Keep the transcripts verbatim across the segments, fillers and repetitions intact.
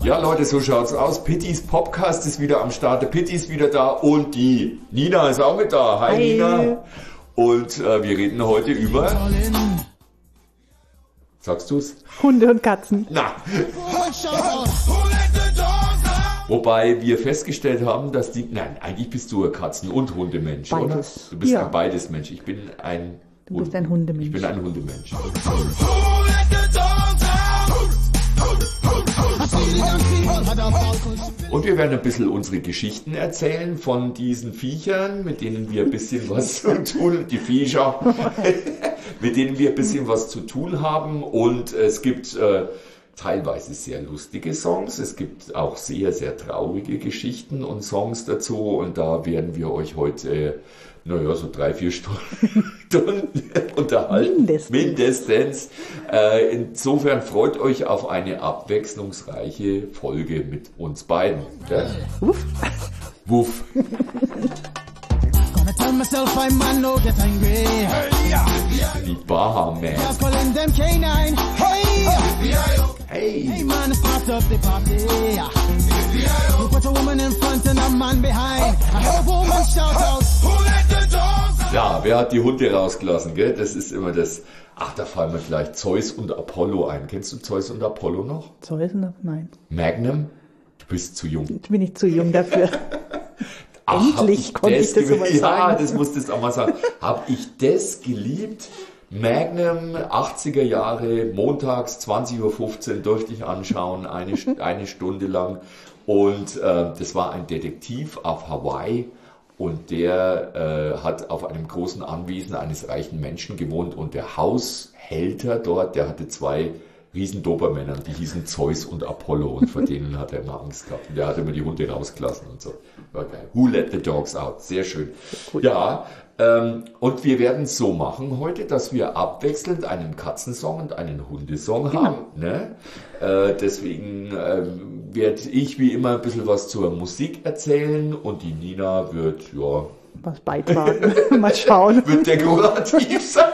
Ja, Leute, so schaut's aus. Pittys Podcast ist wieder am Start. Der Pitti ist wieder da und die Nina ist auch mit da. Hi, Hi. Nina. Und äh, wir reden heute über... Sagst du's? Hunde und Katzen. Na. Wobei wir festgestellt haben, dass die... Nein, eigentlich bist du ein Katzen- und Hundemensch, beides. Oder? Du bist ja. ein beides Mensch. Ich bin ein... Du bist ein Hundemensch. Ich bin ein Hundemensch. Und wir werden ein bisschen unsere Geschichten erzählen von diesen Viechern, mit denen wir ein bisschen was zu tun, die Viecher, mit denen wir ein bisschen was zu tun haben. Und es gibt äh, teilweise sehr lustige Songs, es gibt auch sehr, sehr traurige Geschichten und Songs dazu. Und da werden wir euch heute... Äh, naja, so drei, vier Stunden unterhalten. Mindestens. Mindestens. Äh, insofern freut euch auf eine abwechslungsreiche Folge mit uns beiden. Gell? Wuff. Wuff. Die Bahamas. Hey. Hey man, start up the party. You put a woman in front and a man behind. I have a woman shout out. Who let the dogs out? Ja, wer hat die Hunde rausgelassen, gell? Das ist immer das. Ach, da fallen mir gleich Zeus und Apollo ein. Kennst du Zeus und Apollo noch? Zeus und Apollo? Nein. Magnum? Du bist zu jung. Bin ich zu jung dafür. Ach, endlich konnte ich das mal ja, sagen. Ja, das musstest du auch mal sagen. Hab ich das geliebt? Magnum, achtziger Jahre, montags zwanzig Uhr fünfzehn durfte ich anschauen, eine, eine Stunde lang. Und äh, das war ein Detektiv auf Hawaii und der äh, hat auf einem großen Anwesen eines reichen Menschen gewohnt und der Haushälter dort, der hatte zwei riesen Dobermänner, die hießen Zeus und Apollo und vor denen hat er immer Angst gehabt. Und der hat immer die Hunde rausgelassen und so. War geil. Who let the dogs out? Sehr schön. Ja, ähm, und wir werden es so machen heute, dass wir abwechselnd einen Katzensong und einen Hundesong genau. haben. Ne? Äh, deswegen äh, werde ich wie immer ein bisschen was zur Musik erzählen und die Nina wird, ja... was beitragen. Mal schauen. Wird dekorativ sein.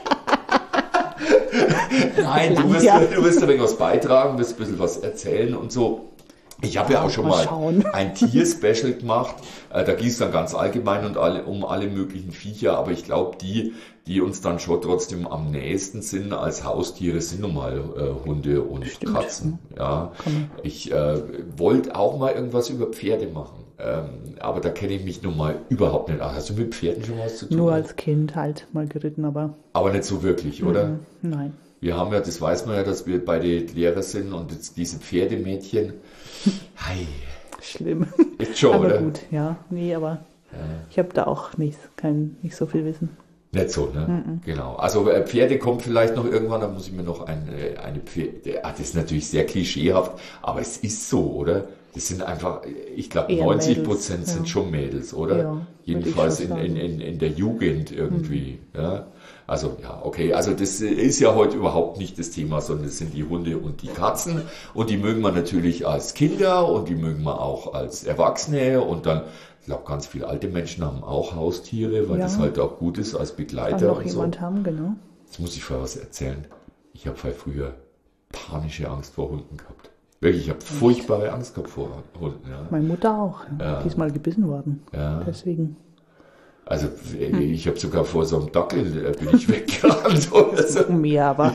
Nein, du wirst, du wirst ein bisschen was beitragen, wirst ein bisschen was erzählen und so. Ich habe ja auch schon mal, mal ein Tier-Special gemacht. Da ging es dann ganz allgemein und alle, um alle möglichen Viecher. Aber ich glaube, die, die uns dann schon trotzdem am nächsten sind als Haustiere, sind nun mal äh, Hunde und Stimmt. Katzen. Ja. Ich äh, wollte auch mal irgendwas über Pferde machen. Ähm, aber da kenne ich mich nun mal überhaupt nicht. Ach, hast du mit Pferden schon was zu tun? Nur als Kind halt mal geritten, aber... Aber nicht so wirklich, oder? Mhm. Nein. Wir haben ja, das weiß man ja, dass wir beide Lehrer sind und jetzt diese Pferdemädchen. Hi. Schlimm. Ist schon, aber oder? gut, ja. Nee, aber ja. Ich habe da auch nicht, kein, nicht so viel Wissen. Nicht so, ne? Mhm. Genau. Also äh, Pferde kommt vielleicht noch irgendwann, da muss ich mir noch eine, eine Pferde... Ah, das ist natürlich sehr klischeehaft, aber es ist so, oder? Das sind einfach, ich glaube, neunzig Prozent sind ja. schon Mädels, oder? Ja, jedenfalls in, in, in, in der Jugend irgendwie. Mhm. Ja? Also ja, okay, also das ist ja heute überhaupt nicht das Thema, sondern es sind die Hunde und die Katzen und die mögen wir natürlich als Kinder und die mögen wir auch als Erwachsene und dann, ich glaube, ganz viele alte Menschen haben auch Haustiere, weil ja. das halt auch gut ist als Begleiter. Kann noch und jemand so. haben, genau. Jetzt muss ich vorher was erzählen. Ich habe früher panische Angst vor Hunden gehabt. Wirklich, ich habe furchtbare Angst gehabt vor Hunden. Ja. Meine Mutter auch. Ja. Diesmal gebissen worden. Ja. Deswegen. Also ich habe sogar vor so einem Dackel äh, bin ich weggerannt oder so. Mehr, aber.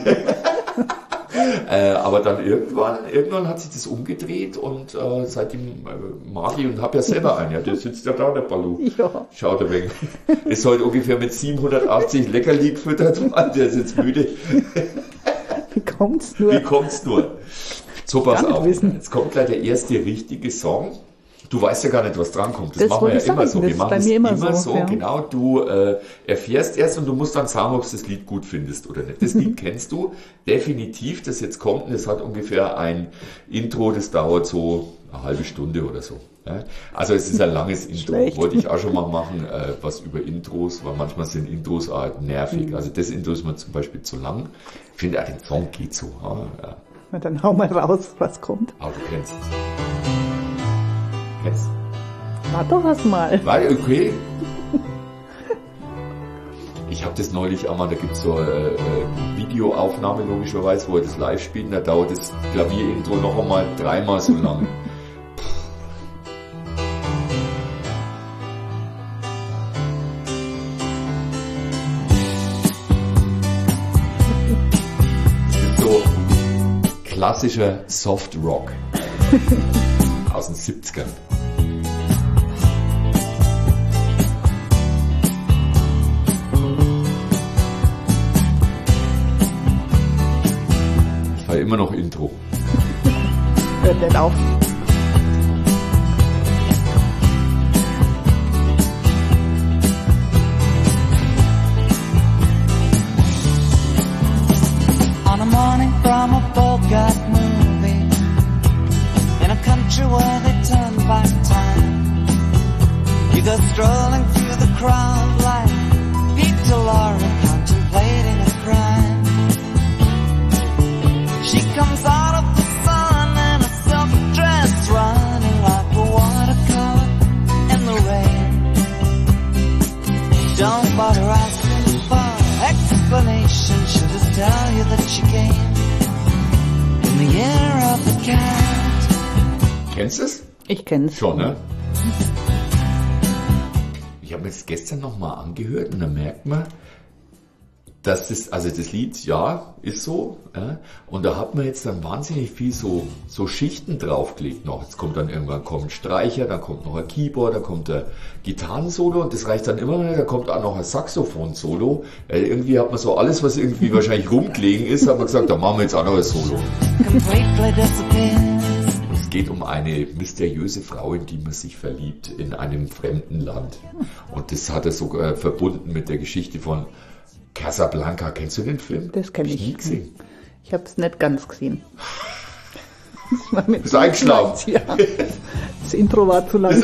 äh, aber dann irgendwann, irgendwann hat sich das umgedreht und äh, seitdem äh, mag ich und habe ja selber einen. Ja, der sitzt ja da, der Balu. Ja. Schaut er weg. Ist heute ungefähr mit siebenhundertachtzig Leckerli gefüttert worden. Der ist jetzt müde. Wie kommt's nur? Wie kommt's nur? So, pass auf. Wissen. Jetzt kommt gleich der erste richtige Song. Du weißt ja gar nicht, was drankommt. Das, das machen wir ja immer so. Das wir machen bei es mir immer, immer so. so. Ja. Genau, du äh, erfährst erst und du musst dann sagen, ob du das Lied gut findest oder nicht. Das Lied kennst du definitiv, das jetzt kommt. Und das hat ungefähr ein Intro, das dauert so eine halbe Stunde oder so. Ja? Also es ist ein langes Intro. Schlecht. Wollte ich auch schon mal machen, äh, was über Intros, weil manchmal sind Intros auch nervig. Mhm. Also das Intro ist mir zum Beispiel zu lang. Ich finde, auch den Song geht so. Ja. Na, dann hau mal raus, was kommt. Aber du kennst. Kennst. Warte doch erst mal. Warte, okay. Ich habe das neulich einmal, da gibt es so eine äh, Videoaufnahme logischerweise, wo er das live spielt, und da dauert das Klavierintro noch einmal dreimal so lang. So klassischer Soft Rock aus den siebzigern. Immer noch Intro. Hört nicht auf. On a morning from a Bogart movie, in a country where they turn back time, you go strolling through the crowd like Peter Lorre contemplating a crime. She comes out of the sun in a silk dress, running like a watercolor in the rain. Don't bother asking for explanation, she'll just tell you that she came in the year of the cat. Kennst du es? Ich kenn's. Schon, ne? Ich habe mir das gestern nochmal angehört und da merkt man, dass das, also das Lied, ja, ist so, ja, und da hat man jetzt dann wahnsinnig viel so, so Schichten draufgelegt noch. Jetzt kommt dann irgendwann kommt ein Streicher, dann kommt noch ein Keyboard, dann kommt ein Gitarrensolo und das reicht dann immer noch, da kommt auch noch ein Saxophon-Solo. Äh, irgendwie hat man so alles, was irgendwie wahrscheinlich rumgelegen ist, hat man gesagt, da machen wir jetzt auch noch ein Solo. Es geht um eine mysteriöse Frau, in die man sich verliebt in einem fremden Land. Und das hat er sogar verbunden mit der Geschichte von Casablanca. Kennst du den Film? Das kenne ich. Nie gesehen. Ich habe es nicht ganz gesehen. Das war mir Bist du eingeschlafen? Ja. Das Intro war zu lang.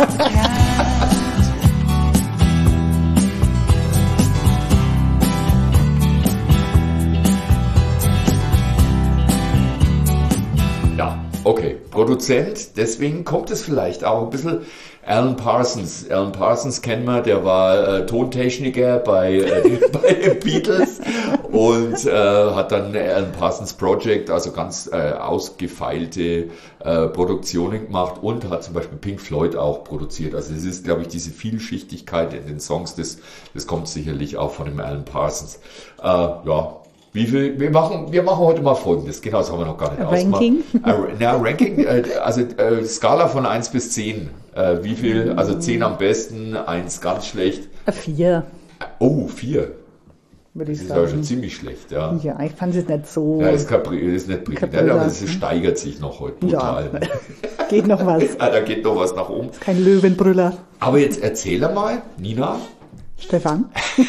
Ja, okay. Produzent, deswegen kommt es vielleicht auch ein bisschen Alan Parsons. Alan Parsons kennen wir, der war äh, Tontechniker bei, äh, bei den Beatles und äh, hat dann Alan Parsons Project, also ganz äh, ausgefeilte äh, Produktionen gemacht und hat zum Beispiel Pink Floyd auch produziert. Also es ist, glaube ich, diese Vielschichtigkeit in den Songs, das, das kommt sicherlich auch von dem Alan Parsons. Äh, ja. Wie viel, wir machen, wir machen heute mal Folgendes, genau, das haben wir noch gar nicht Ranking? ausgemacht. Äh, na, Ranking, äh, also äh, Skala von eins bis zehn. Äh, wie viel, also zehn am besten, eins ganz schlecht. Vier, Oh, vier. würde Das ich ist aber schon sagen. ziemlich schlecht, ja. Ja, ich fand es nicht so. Ja, ist, kein, ist nicht prickelnd, Kein aber es Brüller. steigert sich noch heute brutal. Ja, geht noch was. Ja, da geht noch was nach oben. Kein Löwenbrüller. Aber jetzt erzähl mal, Nina, Stefan?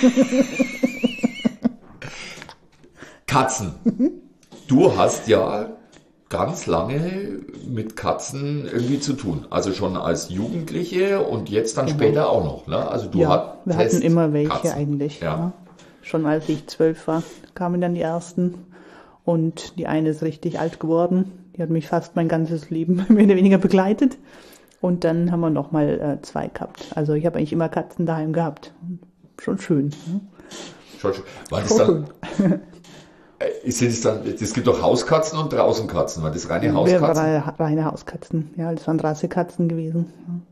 Katzen. Du hast ja ganz lange mit Katzen irgendwie zu tun. Also schon als Jugendliche und jetzt dann später auch noch. Ne? Also du Ja, wir hattest hatten immer welche Katzen. eigentlich. Ja. Ja. Schon als ich zwölf war, kamen dann die ersten. Und die eine ist richtig alt geworden. Die hat mich fast mein ganzes Leben mehr oder weniger begleitet. Und dann haben wir nochmal äh, zwei gehabt. Also ich habe eigentlich immer Katzen daheim gehabt. Schon schön. Ne? Schon, schon. War das Schon dann, schön. äh, sind es dann, es gibt doch Hauskatzen und Draußenkatzen. War das reine Wir Hauskatzen? waren reine Hauskatzen. Ja, das waren Rassekatzen gewesen.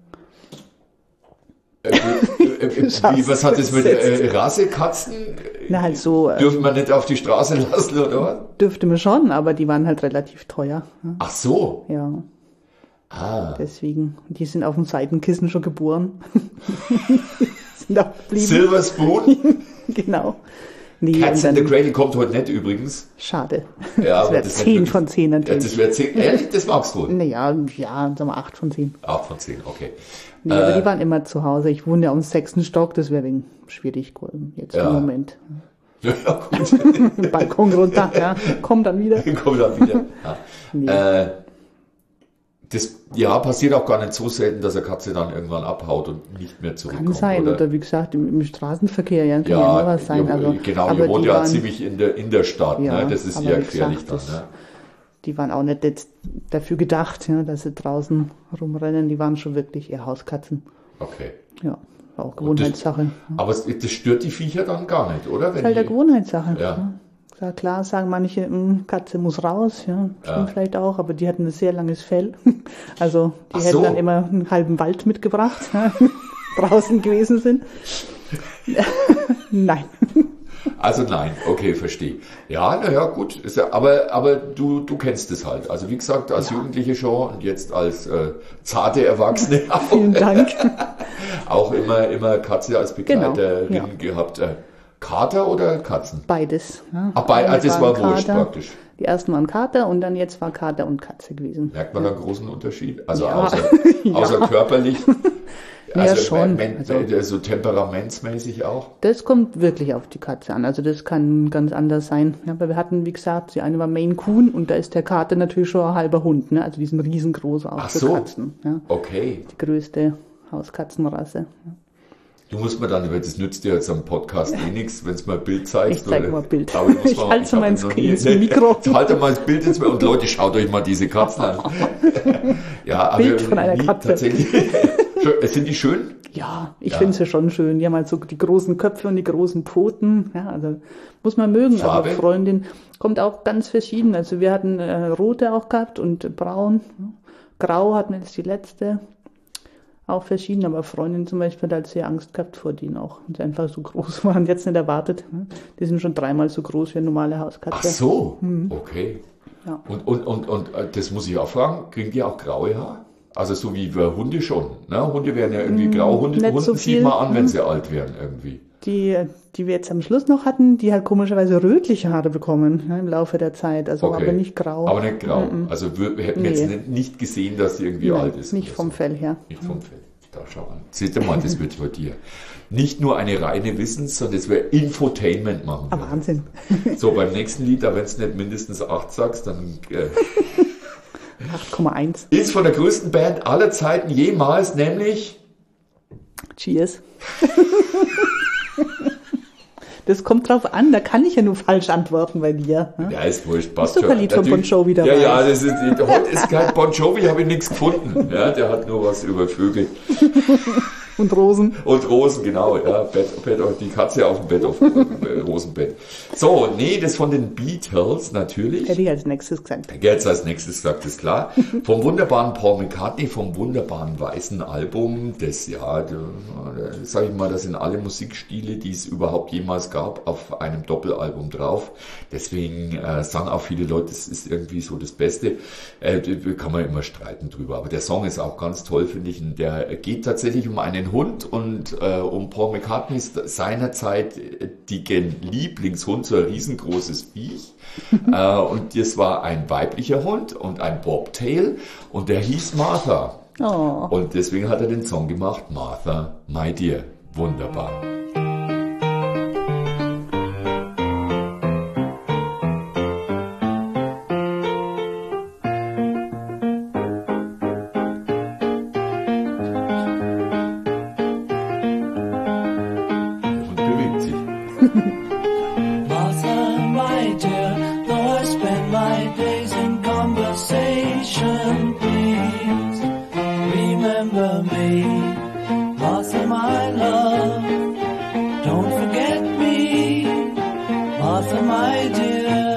Äh, äh, äh, wie, was hat das mit äh, Rassekatzen? Na, halt so äh, Dürfen wir nicht auf die Straße lassen, oder was? dürfte man schon, aber die waren halt relativ teuer. Ne? Ach so. Ja, Ah. deswegen. Die sind auf dem Seitenkissen schon geboren. sind auch geblieben. Silver Spoon. Genau. Nee, Cats und in the dann, Cradle kommt heute nicht übrigens. schade. Ja, das aber wäre das zehn wird- von zehn Ja, natürlich. das wäre zehn. Ehrlich, das magst du wohl. Naja, ja, sagen wir acht von zehn. acht von zehn, okay. Nee, aber die waren immer zu Hause. Ich wohne ja am sechsten Stock, das wäre wegen schwierig geworden jetzt Ja. im Moment. Ja, gut. Den Balkon runter, ja, komm dann wieder. Kommt dann wieder. Ja. Nee. Äh, das ja, passiert auch gar nicht so selten, dass eine Katze dann irgendwann abhaut und nicht mehr zurückkommt. Kann sein, oder? oder, wie gesagt, im, im Straßenverkehr, ja, kann ja, Ja, immer was sein. ihr, Also, genau, aber ihr wohnt die ja waren, ziemlich in der, in der Stadt, Ja, ne? Das ist aber eher wie gefährlich gesagt, dann, das- ne? die waren auch nicht jetzt dafür gedacht, ja, dass sie draußen rumrennen. Die waren schon wirklich eher Hauskatzen. Okay. Ja, auch Gewohnheitssache. Das, aber es, das stört die Viecher dann gar nicht, oder? Das ist halt der Gewohnheitssache. Ja. Ja. Ja, klar sagen manche, mh, Katze muss raus, ja, stimmt ja. vielleicht auch, aber die hatten ein sehr langes Fell. Also die Ach hätten so. dann immer einen halben Wald mitgebracht, ja, draußen gewesen sind. Nein. Also nein, okay, verstehe. Ja, naja, gut, ist ja, aber aber du du kennst es halt. Also wie gesagt, als ja. Jugendliche schon und jetzt als äh, zarte Erwachsene auch. Vielen Dank. Auch immer immer Katze als Begleiterin genau, ja. gehabt. Äh, Kater oder Katzen? Beides. Ja. Ach, bei, also das war wurscht praktisch. Die ersten waren Kater und dann jetzt war Kater und Katze gewesen. Merkt man da einen großen Unterschied? Also ja. außer, ja. außer körperlich? Also ja, schon. Men, also, so temperamentsmäßig auch? Das kommt wirklich auf die Katze an. Also das kann ganz anders sein. Ja, weil wir hatten, wie gesagt, die eine war Maine Coon und da ist der Kater natürlich schon ein halber Hund. Ne? Also die sind riesengroß auch Ach für so. Katzen. Ja. Okay. Die größte Hauskatzenrasse. Ja. Du musst mir dann, das nützt dir jetzt am Podcast eh nichts, wenn es mal ein Bild zeigst. Ich zeig oder, mal ein Bild. Aber ich, ich halte mal ins, ins Mikro. Ich halte mal das Bild ins Mikro und Leute, schaut euch mal diese Katzen an. Ja, Bild aber von einer nie, Katze. Tatsächlich. Sind die schön? Ja, ich Ja. finde sie schon schön. Die haben halt so die großen Köpfe und die großen Pfoten. Ja, also muss man mögen. Farbe? Aber Freundin kommt auch ganz verschieden. Also wir hatten äh, rote auch gehabt und äh, braun. Ja. Grau hatten wir jetzt die letzte. Auch verschieden, aber Freundin zum Beispiel hat halt sehr Angst gehabt vor denen auch. Und sie einfach so groß waren, jetzt nicht erwartet. Ne? Die sind schon dreimal so groß wie eine normale Hauskatze. Ach so, okay. Ja. Und, und, und, und äh, das muss ich auch fragen, kriegen die auch graue Haare? Also so wie wir Hunde schon. Ne? Hunde werden ja irgendwie grau. Hunde, nicht Hunden so sieht viel. man an, wenn sie alt werden irgendwie. Die, die wir jetzt am Schluss noch hatten, die hat komischerweise rötliche Haare bekommen ja, im Laufe der Zeit. Also Okay. aber nicht grau. Aber nicht grau. Mhm. Also wir, wir hätten Nee. jetzt nicht, nicht gesehen, dass sie irgendwie Nein, alt ist. nicht oder vom so. Fell her. Nicht vom Fell. Da schau an. Seht ihr mal, das wird bei dir nicht nur eine reine Wissens-, sondern es wird Infotainment machen. Ah, Wahnsinn. So, beim nächsten Lied, da wenn du nicht mindestens acht sagst, dann äh, acht Komma eins. ist von der größten Band aller Zeiten jemals, nämlich Cheers. Das kommt drauf an, da kann ich ja nur falsch antworten bei dir. Ne? ja, ist wurscht, passt Ist doch ein Lied von Natürlich- Bon Jovi dabei. Ja, ja, das ist, heute ist kein Bon Jovi, habe ich nichts gefunden. Ja, der hat nur was über Vögel. Und Rosen. Und Rosen, genau, ja, Bett, Bett, die Katze auf dem Bett, auf dem äh, Rosenbett. So, nee, das von den Beatles natürlich. Hätte ich als nächstes gesagt. Jetzt als nächstes gesagt, ist klar. Vom wunderbaren Paul McCartney, vom wunderbaren weißen Album, das ja, sage ich mal, da sind alle Musikstile, die es überhaupt jemals gab, auf einem Doppelalbum drauf. Deswegen äh, sagen auch viele Leute, das ist irgendwie so das Beste. Äh, kann man immer streiten drüber. Aber der Song ist auch ganz toll, finde ich. Und der geht tatsächlich um einen Hund und äh, um Paul McCartneys seinerzeit äh, die Lieblingshund, so ein riesengroßes Viech. äh, und das war ein weiblicher Hund und ein Bobtail und der hieß Martha. Oh. Und deswegen hat er den Song gemacht, Martha, My Dear. Wunderbar. Und bewegt sich. Martha, my dear, though I spend my days in conversation, please remember me. Martha, my love, don't forget me. Martha, my dear,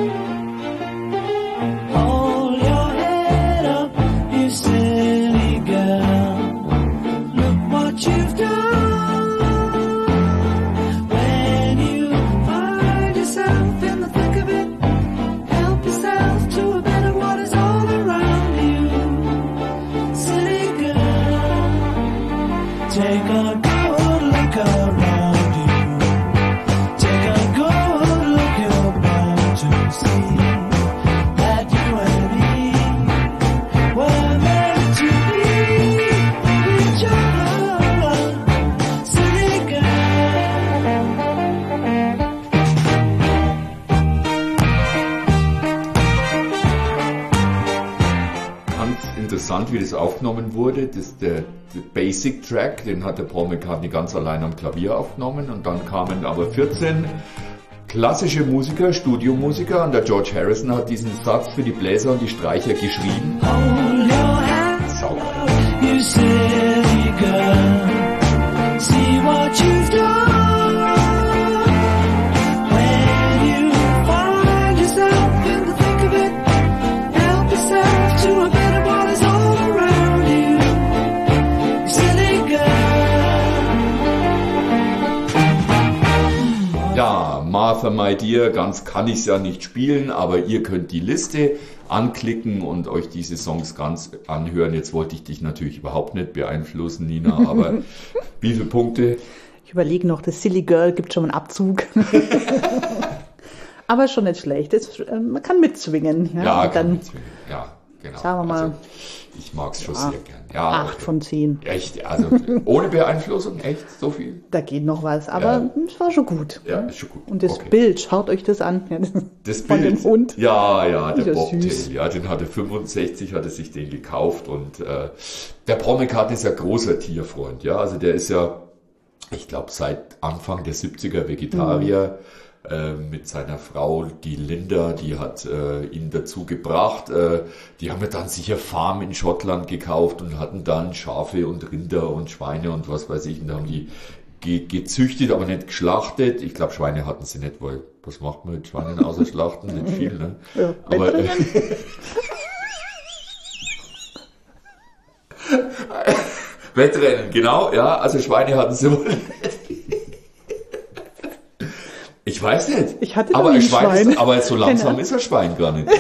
hold your head up, you silly girl. Look what you've done. When you find yourself in the thick of it, help yourself to a bit of what is all around you. Silly girl, take a good look around you. Take a good look, you're bound to see that you and me were meant to be each other. Silly girl. Ganz interessant, wie das aufgenommen wurde. Das, der, der Basic Track, den hat der Paul McCartney ganz allein am Klavier aufgenommen und dann kamen aber vierzehn klassische Musiker, Studiomusiker und der George Harrison hat diesen Satz für die Bläser und die Streicher geschrieben. Hold your hand, Sauber. you silly girl. See Ja, Martha My Dear, ganz kann ich es ja nicht spielen, aber ihr könnt die Liste anklicken und euch diese Songs ganz anhören. Jetzt wollte ich dich natürlich überhaupt nicht beeinflussen, Nina, aber wie viele Punkte? Ich überlege noch, das Silly Girl gibt schon einen Abzug. Aber schon nicht schlecht. Das, äh, man kann mitzwingen. Ja, Ja, und kann dann mitzwingen. Ja, genau. sagen wir mal, also, ich mag es schon ja, sehr gern. Ja, acht okay. von zehn. Echt? Also ohne Beeinflussung? Echt? So viel? Da geht noch was, aber Ja. es war schon gut. Ja, ist schon gut. Und das Okay. Bild, schaut euch das an. Ja, das Das von Bild. dem Hund. Ja, ja, der Ja, Bobtail. süß. Ja, den hatte fünfundsechzig, hatte sich den gekauft und äh, der Paul McCartney ist ja großer Tierfreund. Ja, also der ist ja, ich glaube, seit Anfang der siebziger Vegetarier. Mhm. Äh, mit seiner Frau, die Linda, die hat äh, ihn dazu gebracht. Äh, die haben ja dann sicher Farm in Schottland gekauft und hatten dann Schafe und Rinder und Schweine und was weiß ich. Und da haben die ge gezüchtet, aber nicht geschlachtet. Ich glaube, Schweine hatten sie nicht, weil was macht man mit Schweinen außer Schlachten? Nicht viel, ne? Ja, aber äh, Wettrennen, genau, ja. Also Schweine hatten sie wohl nicht. Ich weiß nicht. Ich hatte aber noch nie ein Schwein, Schwein. Ist, aber so langsam Genau. ist ein Schwein gar nicht.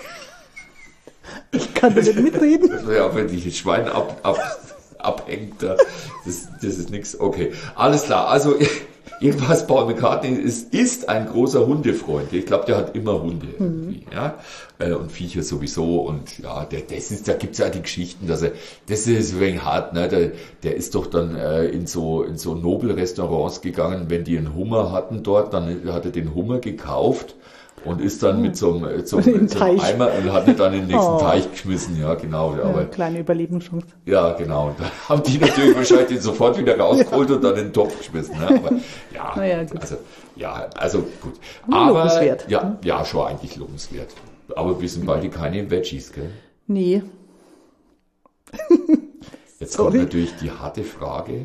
Ich kann nicht mitreden. Das wäre ja, wenn dich ein Schwein ab, ab, abhängt, da, das, das ist nichts. Okay, alles klar. Also jedenfalls Paul McCartney ist, ist ein großer Hundefreund. Ich glaube, der hat immer Hunde irgendwie, Mhm. ja, Äh, und Viecher sowieso. Und ja, der, das ist, da gibt's ja die Geschichten, dass er, das ist ein wenig hart, ne? Der, der ist doch dann äh, in so in so Nobelrestaurants gegangen, wenn die einen Hummer hatten dort, dann hat er den Hummer gekauft. Und ist dann mit so einem, so, In den mit so einem Teich. Eimer und hat ihn dann in den nächsten Oh. Teich geschmissen, ja, genau. Ja, Aber kleine Überlebenschance. ja, genau. Und da haben die natürlich wahrscheinlich den sofort wieder rausgeholt und dann in den Topf geschmissen. Ne? Aber ja, Na ja, gut. also ja, also gut. Aber Aber lobenswert. ja, ja, schon eigentlich lobenswert. Aber wir sind beide keine Veggies, gell? Nee. Jetzt Sorry. kommt natürlich die harte Frage.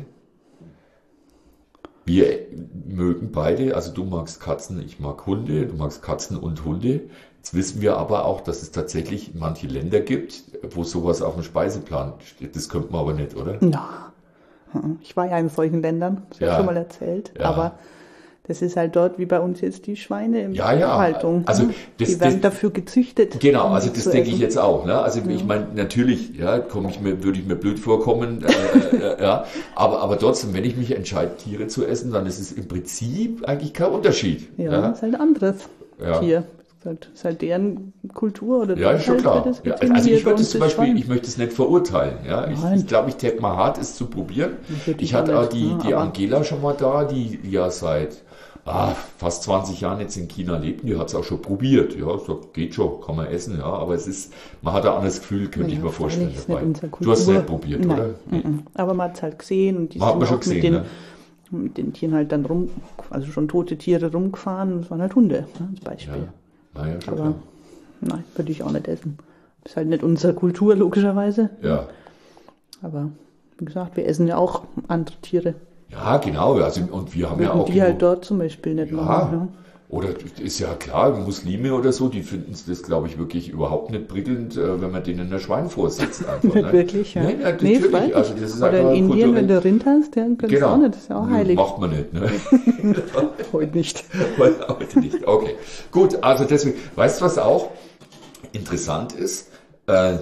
Wir mögen beide, also du magst Katzen, ich mag Hunde, du magst Katzen und Hunde. Jetzt wissen wir aber auch, dass es tatsächlich manche Länder gibt, wo sowas auf dem Speiseplan steht. Das könnte man aber nicht, oder? Na. Ich war ja in solchen Ländern, das habe Ja. ich schon mal erzählt. Ja. Aber das ist halt dort wie bei uns jetzt die Schweine in Ja, ja. der Haltung. Also ne? das- die werden das- dafür gezüchtet. Genau, um also sie das zu denke ich essen. jetzt auch. Ne? Also ich meine, natürlich, ja, komme ich mir, würde ich mir blöd vorkommen, äh, äh, ja, aber aber trotzdem, wenn ich mich entscheide, Tiere zu essen, dann ist es im Prinzip eigentlich kein Unterschied. Ja, ja, ist halt ein anderes Ja. Tier. Ist halt, ist halt deren Kultur oder Ja, ist schon halt klar. wird das Ja, getrieben. also Hier ich bei würde es uns zum das Beispiel, Schwein. ich möchte es nicht verurteilen. Ja, ich, Nein. ich glaube, ich täte mal hart, es zu probieren. Würde Ich ich hatte auch auch nicht, die, ne, die aber- Angela schon mal da, die ja seit ah, fast zwanzig Jahren jetzt in China lebt. Die hat es auch schon probiert. Ja, so geht schon, kann man essen. Ja, aber es ist, man hat ein anderes Gefühl, könnte ich Ja, mir vorstellen. freilich, ist nicht Dabei. unsere Du hast es Kultur. nicht probiert, Nein. oder? Nee. Mhm. Aber man hat es halt gesehen und die Hat sind man schon auch mit, gesehen, den, ne? mit den Tieren halt dann rum, also schon tote Tiere rumgefahren und es waren halt Hunde, ne, als Beispiel. Ja, naja, schon Aber klar. nein, würde ich auch nicht essen. Ist halt nicht unsere Kultur, logischerweise. Ja. Aber wie gesagt, wir essen ja auch andere Tiere. Ja, genau. Also, und wir haben ja Würden auch. die halt dort zum Beispiel nicht Ja, machen. Ne? oder ist ja klar, Muslime oder so, die finden das, glaube ich, wirklich überhaupt nicht prickelnd, äh, wenn man denen ein Schwein vorsetzt. Einfach, Nicht ne? wirklich, ja. Nein, ja, Nee, natürlich. freilich. Also das ist Oder in einfach Indien, kulturell- wenn du Rind hast, ja, kannst du Genau. auch nicht, das ist ja auch Nö, heilig. Macht man nicht, ne? Heute nicht. Heute nicht. Okay. Gut, also deswegen, weißt du, was auch interessant ist? Äh,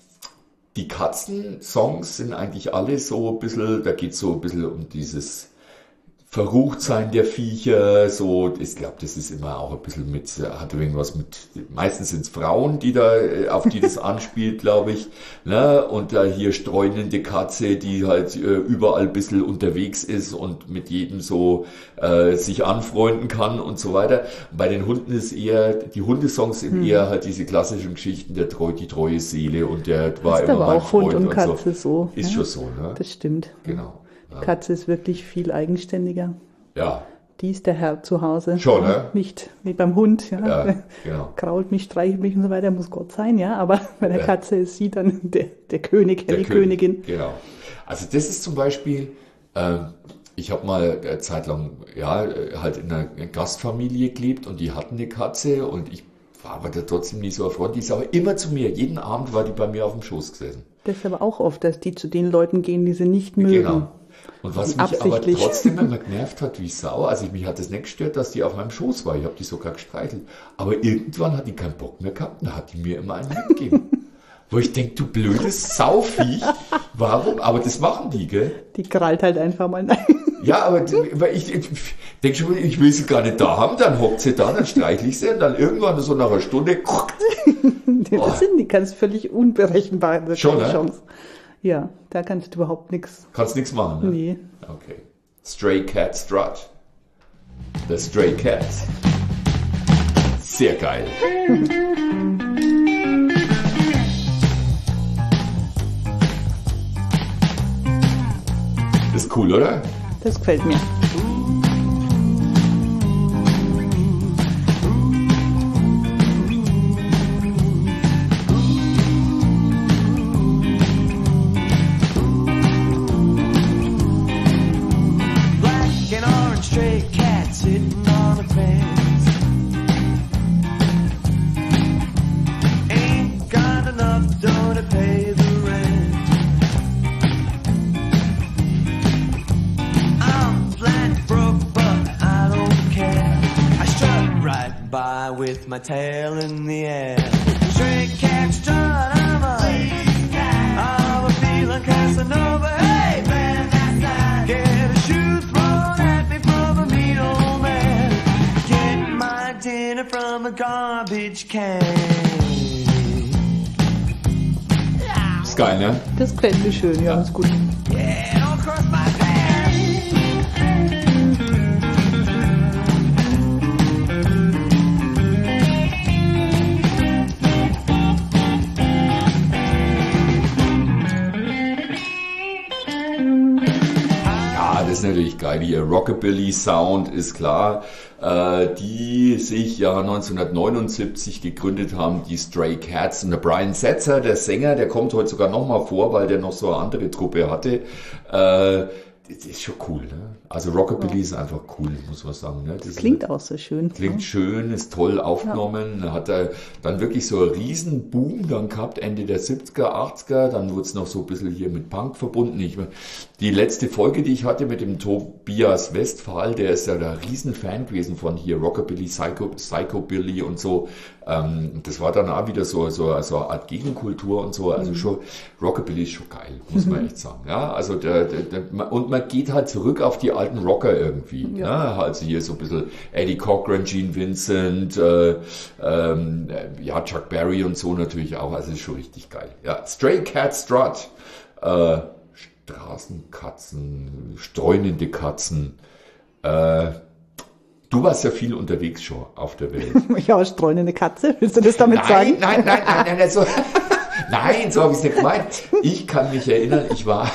die Katzen-Songs sind eigentlich alle so ein bisschen, da geht es so ein bisschen um dieses Verruchtsein der Viecher, so, ich glaube, das ist immer auch ein bisschen mit, hat irgendwas mit, meistens sind es Frauen, die da, äh, auf die das anspielt, glaube ich, ne, und da hier streunende Katze, die halt äh, überall ein bisschen unterwegs ist und mit jedem so äh, sich anfreunden kann und so weiter. Bei den Hunden ist eher, die Hundesongs sind eher halt diese klassischen Geschichten, der treu, die treue Seele und der war Ist immer aber mein auch Hund Freund und Katze so. Ist ja. schon so, ne? Das stimmt. Genau. Die Katze ist wirklich viel eigenständiger. Ja, Die ist der Herr zu Hause. Schon, ne? Nicht wie beim Hund, ja. ja, Der genau. krault mich, streichelt mich und so weiter, muss Gott sein, ja. Aber bei der Ja. Katze ist sie dann der, der König, Der die König, Königin. Genau. Also das ist zum Beispiel, ähm, ich habe mal eine Zeit lang, ja, äh, halt in einer Gastfamilie gelebt und die hatten eine Katze und ich war aber da trotzdem nie so erfreut. Die ist aber immer zu mir, jeden Abend war die bei mir auf dem Schoß gesessen. Das ist aber auch oft, dass die zu den Leuten gehen, die sie nicht mögen. Genau. Und was mich aber trotzdem immer genervt hat wie Sau, also mich hat es nicht gestört, dass die auf meinem Schoß war, ich habe die sogar gestreichelt. Aber irgendwann hat die keinen Bock mehr gehabt und dann hat die mir immer einen mitgegeben. Wo ich denke, du blödes Sauviech, warum? Aber das machen die, gell? Die krallt halt einfach mal nein. Ja, aber weil ich, ich denke schon, ich will sie gar nicht da haben, dann hockt sie da, dann streichle ich sie und dann irgendwann so nach einer Stunde. Das oh. sind die ganz völlig unberechenbar. Das schon, ne? Chance. Ja, da kannst du überhaupt nichts. Kannst nichts machen, ne? Nee. Okay. Stray Cat Strut. The Stray Cat. Sehr geil. Das ist cool, oder? Das gefällt mir. With my tail in the air, stray cat strut, I'm a, I'm a feeling Casanova. Hey, man, that's get a shoe thrown at me from a mean old man. Get my dinner from a garbage can. Ist geil, ne? Das gefällt mir schön, ja, ja. Ist gut. Yeah, don't cross my path. Das ist natürlich geil. Ihr Rockabilly-Sound ist klar, äh, die sich ja neunzehnhundertneunundsiebzig gegründet haben, die Stray Cats. Und der Brian Setzer, der Sänger, der kommt heute sogar nochmal vor, weil der noch so eine andere Truppe hatte. Äh, das ist schon cool, ne? Also Rockabilly ja. ist einfach cool, muss man sagen. Ne? Das, das klingt auch so schön. Klingt ja. schön, ist toll aufgenommen. Ja. Hat er dann wirklich so einen riesen Boom dann gehabt, Ende der siebziger, achtziger. Dann wurde es noch so ein bisschen hier mit Punk verbunden. Ich, die letzte Folge, die ich hatte mit dem Tobias Westphal, der ist ja der riesen Fan gewesen von hier Rockabilly, Psycho, Psychobilly und so. Ähm, das war dann auch wieder so, so, so eine Art Gegenkultur und so. Also mhm. schon, Rockabilly ist schon geil, muss man echt sagen. Ja, also der, der, der, und man geht halt zurück auf die alten Rocker irgendwie. Ja. Ne? Also hier so ein bisschen Eddie Cochran, Gene Vincent, äh, ähm, ja, Chuck Berry und so natürlich auch. Also ist schon richtig geil. Ja, Stray Cat Strut. Äh, Straßenkatzen, streunende Katzen. Äh, Du warst ja viel unterwegs schon auf der Welt. Ja, streunende Katze, willst du das damit nein, sagen? Nein, nein, nein, nein, nein, so, nein, so habe ich es nicht gemeint. Ich kann mich erinnern, ich war,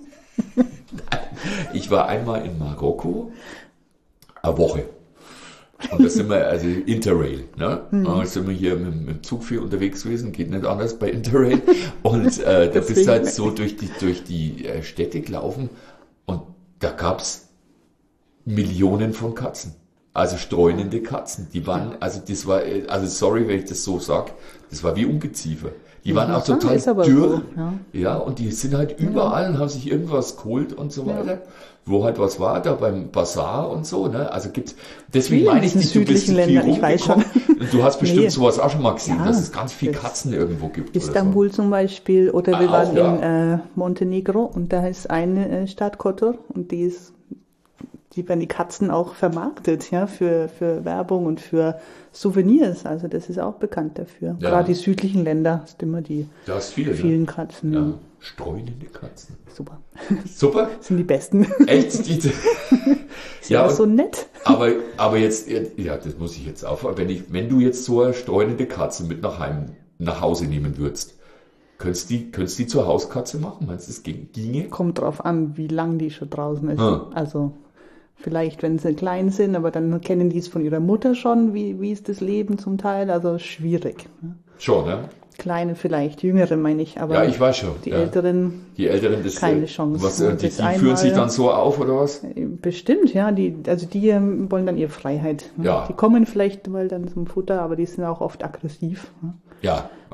ich war einmal in Marokko, eine Woche. Und da sind wir, also Interrail, ne? Hm. Da sind wir hier mit, mit dem Zug viel unterwegs gewesen, geht nicht anders bei Interrail. Und äh, da bist du halt so durch die, durch die äh, Städte gelaufen und da gab's Millionen von Katzen. Also streunende Katzen, die waren, also das war, also sorry, wenn ich das so sag, das war wie Ungeziefer. Die waren auch total dürr, so, ja. ja, und die sind halt überall ja. und haben sich irgendwas geholt und so weiter, ja. wo halt was war, da beim Bazar und so, ne, also gibt's, deswegen Wie meine ich nicht, du bist viel rumgekommen, du hast bestimmt nee. sowas auch schon mal gesehen, ja, dass es ganz viel Katzen irgendwo gibt. Istanbul oder so. Zum Beispiel, oder wir ah, waren auch, ja. in äh, Montenegro und da ist eine äh, Stadt Kotor und die ist die werden die Katzen auch vermarktet, ja, für, für Werbung und für Souvenirs. Also das ist auch bekannt dafür. Ja. Gerade die südlichen Länder hast immer die da ist viel, vielen ne? Katzen. Ja. Ja. Streunende Katzen. Super. Super? Sind die besten. Echt? Die, ist ja so nett. Aber, aber jetzt, ja, das muss ich jetzt aufhören. Wenn ich, wenn du jetzt so eine streunende Katze mit nach Heim, nach Hause nehmen würdest, könntest du die, könntest die zur Hauskatze machen? Meinst du, das ginge? Kommt drauf an, wie lang die schon draußen ist. Hm. Also, vielleicht, wenn sie klein sind, aber dann kennen die es von ihrer Mutter schon, wie, wie ist das Leben zum Teil, also schwierig. Schon, ne? Kleine vielleicht, jüngere meine ich, aber ja, ich weiß schon. Die ja. Älteren, die Älteren das, keine Chance. Was, die die fühlen sich dann so auf, oder was? Bestimmt, ja. Die, also die wollen dann ihre Freiheit. Ja. Die kommen vielleicht mal dann zum Futter, aber die sind auch oft aggressiv. Ja,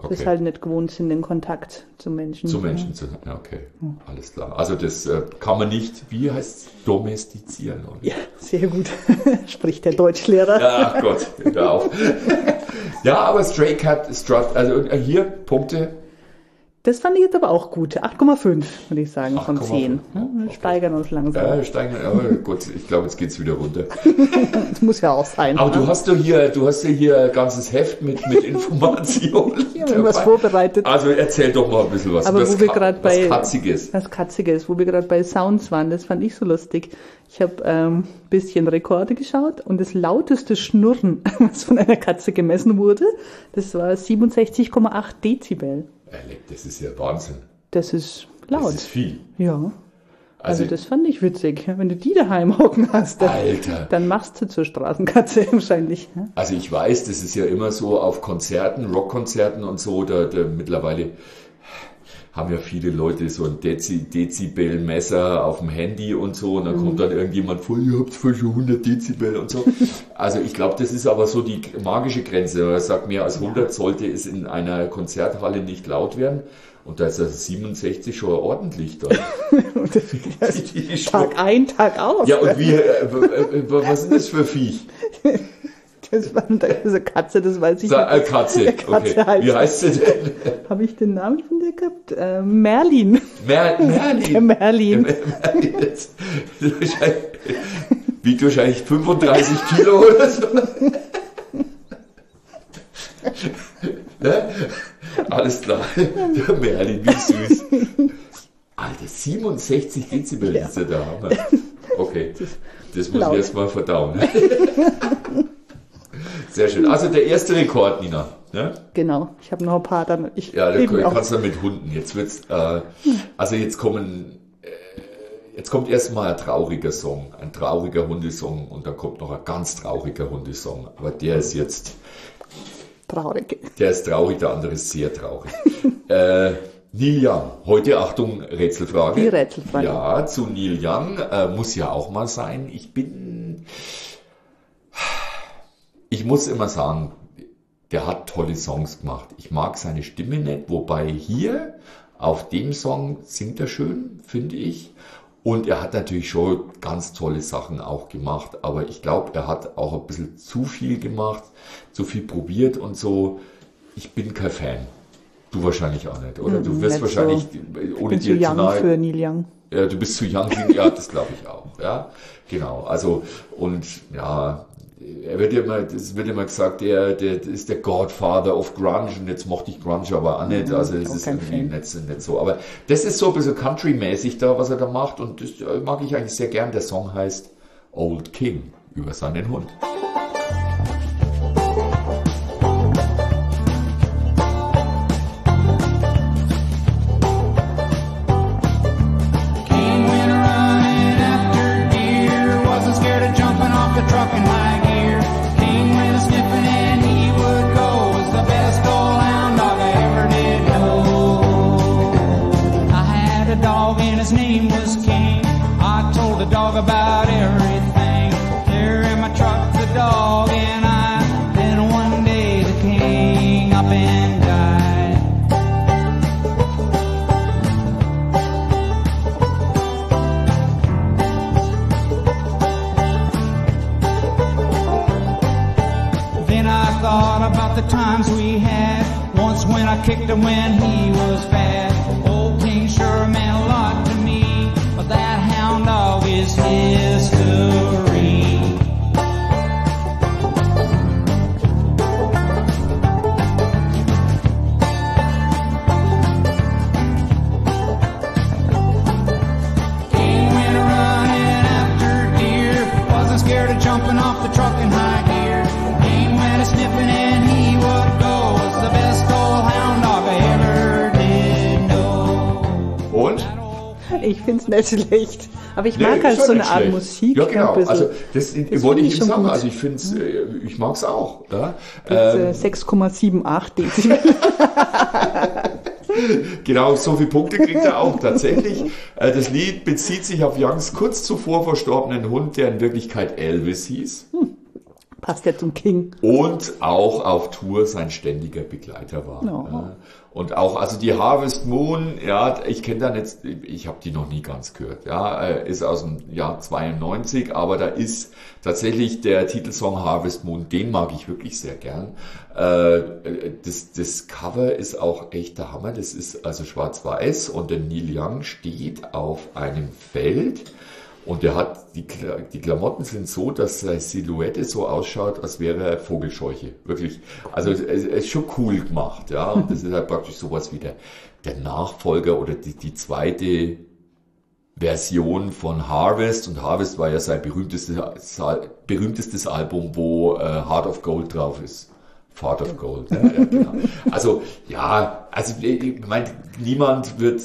Okay. Das halt nicht gewohnt sind, den Kontakt zu Menschen. Zu Menschen zu ja, okay. Alles klar. Also das äh, kann man nicht, wie heißt es, domestizieren? Oder? Ja, sehr gut. Spricht der Deutschlehrer. Ja, ach Gott, hör auf. Ja, aber Stray Cat Strut, also hier Punkte. Das fand ich jetzt aber auch gut. acht Komma fünf, würde ich sagen, von acht Komma fünf. zehn. Ja, wir steigern uns langsam. Ja, wir steigern, aber gut, ich glaube, jetzt geht's wieder runter. Das muss ja auch sein. Aber ne? du hast doch hier, du hast ja hier ein ganzes Heft mit, mit Informationen. Ich habe was vorbereitet. Also erzähl doch mal ein bisschen was. Aber was wo wir Ka- gerade was bei Katziges. was Katziges, wo wir gerade bei Sounds waren, das fand ich so lustig. Ich habe ein ähm, bisschen Rekorde geschaut und das lauteste Schnurren, was von einer Katze gemessen wurde, das war siebenundsechzig Komma acht Dezibel. Das ist ja Wahnsinn. Das ist laut. Das ist viel. Ja. Also, Also, das fand ich witzig. Wenn du die daheim hocken hast, dann, Alter. dann machst du zur Straßenkatze wahrscheinlich. Ja? Also ich weiß, das ist ja immer so auf Konzerten, Rockkonzerten und so, da, da mittlerweile haben ja viele Leute so ein Dezi, Dezibel-Messer auf dem Handy und so und dann kommt dann irgendjemand vor, ihr habt voll schon hundert Dezibel und so. Also ich glaube, das ist aber so die magische Grenze. Er sagt, mehr als hundert sollte es in einer Konzerthalle nicht laut werden. Und da ist das siebenundsechzig schon ordentlich da. Und das, das Tag ein, Tag aus. Ja, und wie, äh, was ist das für Viech? Das war eine Katze, das weiß ich Sa- äh, Katze, Katze okay. heißt Wie heißt sie denn? Habe ich den Namen von der gehabt? Äh, Merlin. Mer- Merlin. Der Merlin. Der Merlin. Das, das wahrscheinlich, wiegt wahrscheinlich fünfunddreißig Kilo oder so. Ne? Alles klar. Der Merlin, wie süß. Alter, siebenundsechzig Dezibel Ja. ist er da. Hammer. Okay, das muss laut. ich erst mal verdauen. Sehr schön. Also der erste Rekord, Nina. Ne? Genau, ich habe noch ein paar dann. Ich Ja, da eben auch. kannst du mit Hunden. Jetzt wird's, äh, also jetzt kommen, äh, jetzt kommt erstmal ein trauriger Song, ein trauriger Hundesong und dann kommt noch ein ganz trauriger Hundesong. Aber der ist jetzt, Traurig. der ist traurig, der andere ist sehr traurig. äh, Neil Young. Heute, Achtung, Rätselfrage. Die Rätselfrage. Ja, zu Neil Young, äh, muss ja auch mal sein. Ich bin, ich muss immer sagen, der hat tolle Songs gemacht. Ich mag seine Stimme nicht, wobei hier auf dem Song singt er schön, finde ich. Und er hat natürlich schon ganz tolle Sachen auch gemacht, aber ich glaube, er hat auch ein bisschen zu viel gemacht, zu viel probiert und so. Ich bin kein Fan. Du wahrscheinlich auch nicht, oder? Du wirst nicht wahrscheinlich, so. ohne Ich bin dir zu zu young nahe... für Neil Young. Ja, du bist zu young, ja, das glaube ich auch, ja, genau, also, und, ja, er wird immer, es wird immer gesagt, der, der, der ist der Godfather of Grunge und jetzt mochte ich Grunge aber auch nicht, also es auch ist kein irgendwie Fan. nicht, nicht so, aber das ist so ein bisschen Country-mäßig da, was er da macht und das mag ich eigentlich sehr gern, der Song heißt Old King, über seinen Hund. King went running after deer, wasn't scared of jumping off the truck in high gear. King went sniffing and he would go, was the best old hound dog I ever did know. I had a dog and his name was King. I told the dog about everything. There in my truck, the dog and I. Then one day the king up and died. Then I thought about the times we had. Once when I kicked him when he was fat. Old King sure meant a lot to me, but that hound dog is history. King went running after deer, wasn't scared of jumping off the truck in high gear. King went a sniffing and he would go, was the best old hound dog I ever did know. Und? Ich find's nicht schlecht. Aber ich Nee, mag ist halt ja so eine nicht Art schlecht. Musik. Ja, genau. ein bisschen. Also, das, Das wollte find ich ich ihm schon sagen. gut. Also, ich finde es, äh, ich mag es auch. Ja? Das, Ähm, äh, sechs Komma sieben acht Dezibel. Genau, so viele Punkte kriegt er auch tatsächlich. Äh, Das Lied bezieht sich auf Youngs kurz zuvor verstorbenen Hund, der in Wirklichkeit Elvis hieß. Passt ja zum King. Und auch auf Tour sein ständiger Begleiter war. Ja. Ja. Und auch, also die Harvest Moon, ja, ich kenne da nicht, ich habe die noch nie ganz gehört, ja, ist aus dem Jahr zweiundneunzig, aber da ist tatsächlich der Titelsong Harvest Moon, den mag ich wirklich sehr gern. Das, das Cover ist auch echt der Hammer, das ist also schwarz-weiß und der Neil Young steht auf einem Feld. Und der hat, die, die Klamotten sind so, dass seine Silhouette so ausschaut, als wäre er Vogelscheuche. Wirklich. Also, es, es ist schon cool gemacht, ja. Und das ist halt praktisch sowas wie der, der Nachfolger oder die, die zweite Version von Harvest. Und Harvest war ja sein berühmtestes, berühmtestes Album, wo äh, Heart of Gold drauf ist. Heart of Gold. Ja, ja, genau. Also, ja, also, ich meine, niemand wird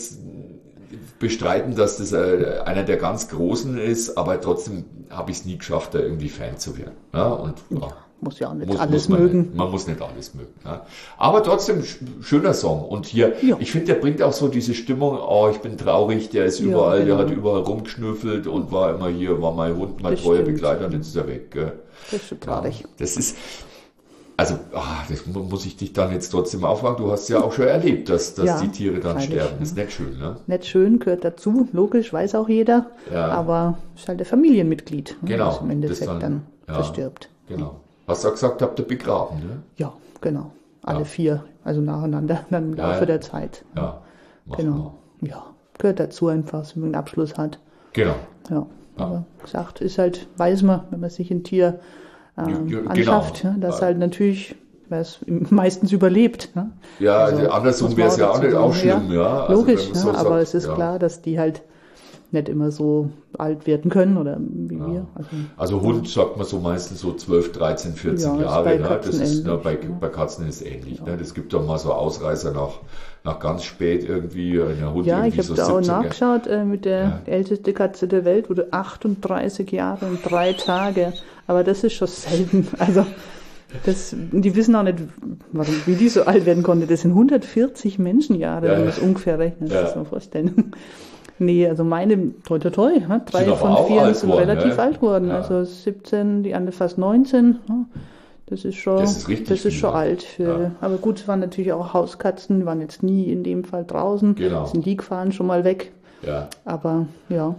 bestreiten, dass das äh, einer der ganz Großen ist, aber trotzdem habe ich es nie geschafft, da irgendwie Fan zu werden. Ja, und, ja, muss ja auch nicht muss, alles muss man mögen. Nicht, man muss nicht alles mögen. Ja. Aber trotzdem sch schöner Song. Und hier, Ja. ich finde, der bringt auch so diese Stimmung, oh, ich bin traurig, der ist Ja, überall, der genau. hat überall rumgeschnüffelt und war immer hier, war mein Hund, mein Das treuer stimmt. Begleiter und jetzt ist er weg. Gell. Das ist schon traurig. Ja, das ist, also, ah, das mu- muss ich dich dann jetzt trotzdem aufwachen. Du hast ja auch schon erlebt, dass, dass Ja, die Tiere dann freilich, sterben. ja. Das ist nicht schön, ne? Nicht schön, gehört dazu, logisch, weiß auch jeder. Ja. Aber ist halt ein Familienmitglied, ne, Genau, das im Endeffekt das dann, dann- ja. verstirbt. Genau. Hast du auch gesagt, habt ihr begraben, ne? Ja, genau. Alle Ja. vier, also nacheinander, dann im Ja, Laufe ja. der Zeit. Ja. Mach Genau. Ja, gehört dazu einfach, dass man einen Abschluss hat. Genau. Ja, aber gesagt, ist halt, weiß man, wenn man sich ein Tier ähm, Ja, ja, anschafft, genau. ja, dass Ja. halt natürlich, wer es meistens überlebt. Ne? Ja, Also, also andersrum muss wäre man es ja auch dazu nicht sagen. auch schlimm, ja. Also Logisch, wenn man so ja, aber sagt, es ist ja. klar, dass die halt nicht immer so alt werden können oder wie wir. Also, Also Hund sagt man so meistens so zwölf, dreizehn, vierzehn Ja, ist Jahre. bei Ne? Katzen Das ist, ne, ähnlich, bei, ja. bei Katzen ist ähnlich. Ne? Das gibt doch mal so Ausreißer nach, nach ganz spät irgendwie. Der Hund ja, irgendwie ich habe so da auch siebzehn. nachgeschaut äh, mit der Ja. älteste Katze der Welt, wurde achtunddreißig Jahre und drei Tage. Aber das ist schon selten. Also das, die wissen auch nicht, warum, wie die so alt werden konnte. Das sind hundertvierzig Menschenjahre, Ja, wenn man ja. das ungefähr rechnet. Ja. Das muss man vorstellen. Nee, also meine, toi toi toi, ne? drei Sind aber von auch vier alt sind geworden, relativ ne? alt geworden. Ja. Also siebzehn, die andere fast neunzehn. Ne? Das ist schon, Das ist richtig das ist viel, schon ja. alt. Für, Ja. Aber gut, es waren natürlich auch Hauskatzen, die waren jetzt nie in dem Fall draußen. Genau. Sind die gefahren schon mal weg. Ja. Aber ja,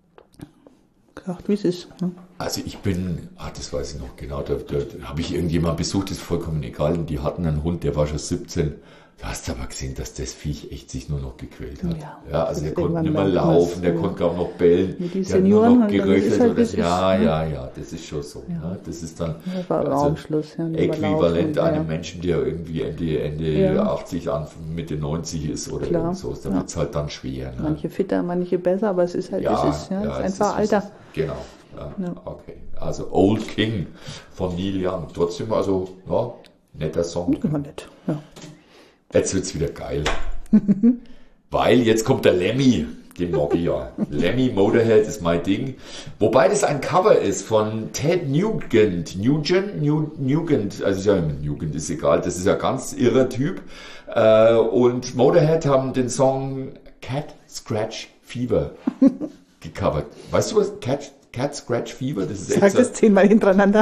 gesagt, wie es ist. Ne? Also ich bin, ah, das weiß ich noch genau, da, da, da habe ich irgendjemand besucht, das ist vollkommen egal. Und die hatten einen Hund, der war schon siebzehn. Du hast aber gesehen, dass das Viech echt sich nur noch gequält hat. Ja, Ja, also der das konnte irgendwann nicht mehr merkt man's, laufen, der ja. konnte kaum noch bellen. Wie die der hat nur Senioren noch halt, dann geröchelt. ist halt, oder, wie es ja, ist, ne? ja, ja, das ist schon so. Ne? Das ist dann Das war Raumschluss. Ja, nicht mehr äquivalent laufen, einem ja. Menschen, der irgendwie Ende, Ende Ja. achtzig, an Mitte neunzig ist oder Klar, irgend so. Da ja. wird's halt dann schwer. Ne? Manche fitter, manche besser, aber es ist halt, Ja, wie es ist. Ja, ja, es ist es einfach ist- Alter. Genau. Ja, Ja. Okay. Also Old King von Neil Young. Trotzdem also, ja, netter Song. Immer nett. Ja. Jetzt wird's wieder geil. Weil jetzt kommt der Lemmy, den mag ich ja. Lemmy Motorhead ist mein Ding. Wobei das ein Cover ist von Ted Nugent. Nugent? New, Nugent, also ja, Nugent ist egal, das ist ja ein ganz irrer Typ. Äh, und Motorhead haben den Song Cat Scratch Fever gecovert. Weißt du was? Cat, Cat Scratch Fever? Das ist Sag echt so- das zehnmal hintereinander.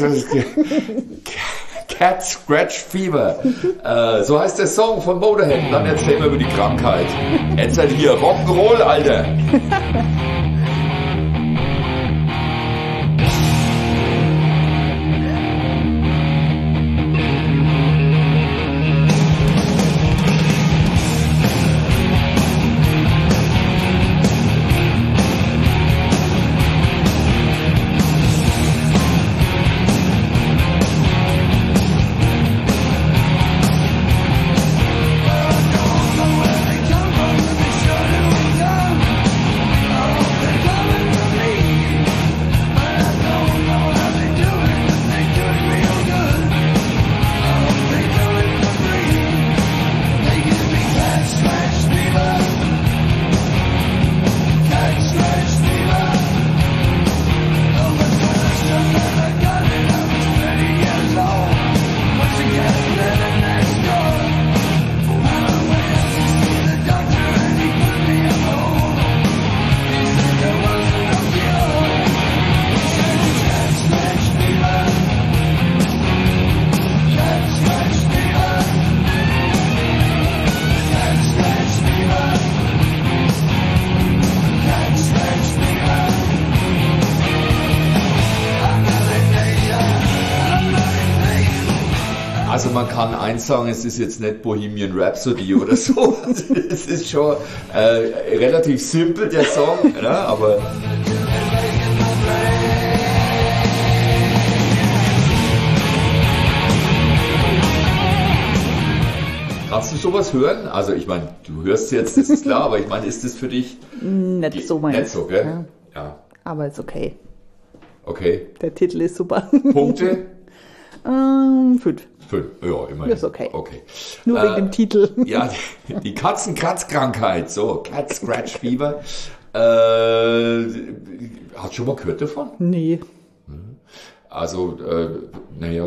Cat Scratch Fever. Äh, so heißt der Song von Motorhead. Dann erzählen wir über die Krankheit. Jetzt halt hier Rock'n'Roll, Alter. Come from the show you come. Also man kann eins sagen, es ist jetzt nicht Bohemian Rhapsody oder so. Es ist schon äh, relativ simpel, der Song, ne? Aber... Kannst du sowas hören? Also ich meine, du hörst jetzt, das ist klar, aber ich meine, ist das für dich... Nicht so meins. Nicht so, gell? Ja. Ja. Aber ist okay. Okay. Der Titel ist super. Punkte? ähm, fünf. Fünf, ja, immerhin. Ist okay. Okay. Nur Äh, wegen dem Titel. Ja, die, die Katzenkratzkrankheit, so, Cat Scratch Fever. Äh, hast du schon mal gehört davon? Nee. Also, äh, naja,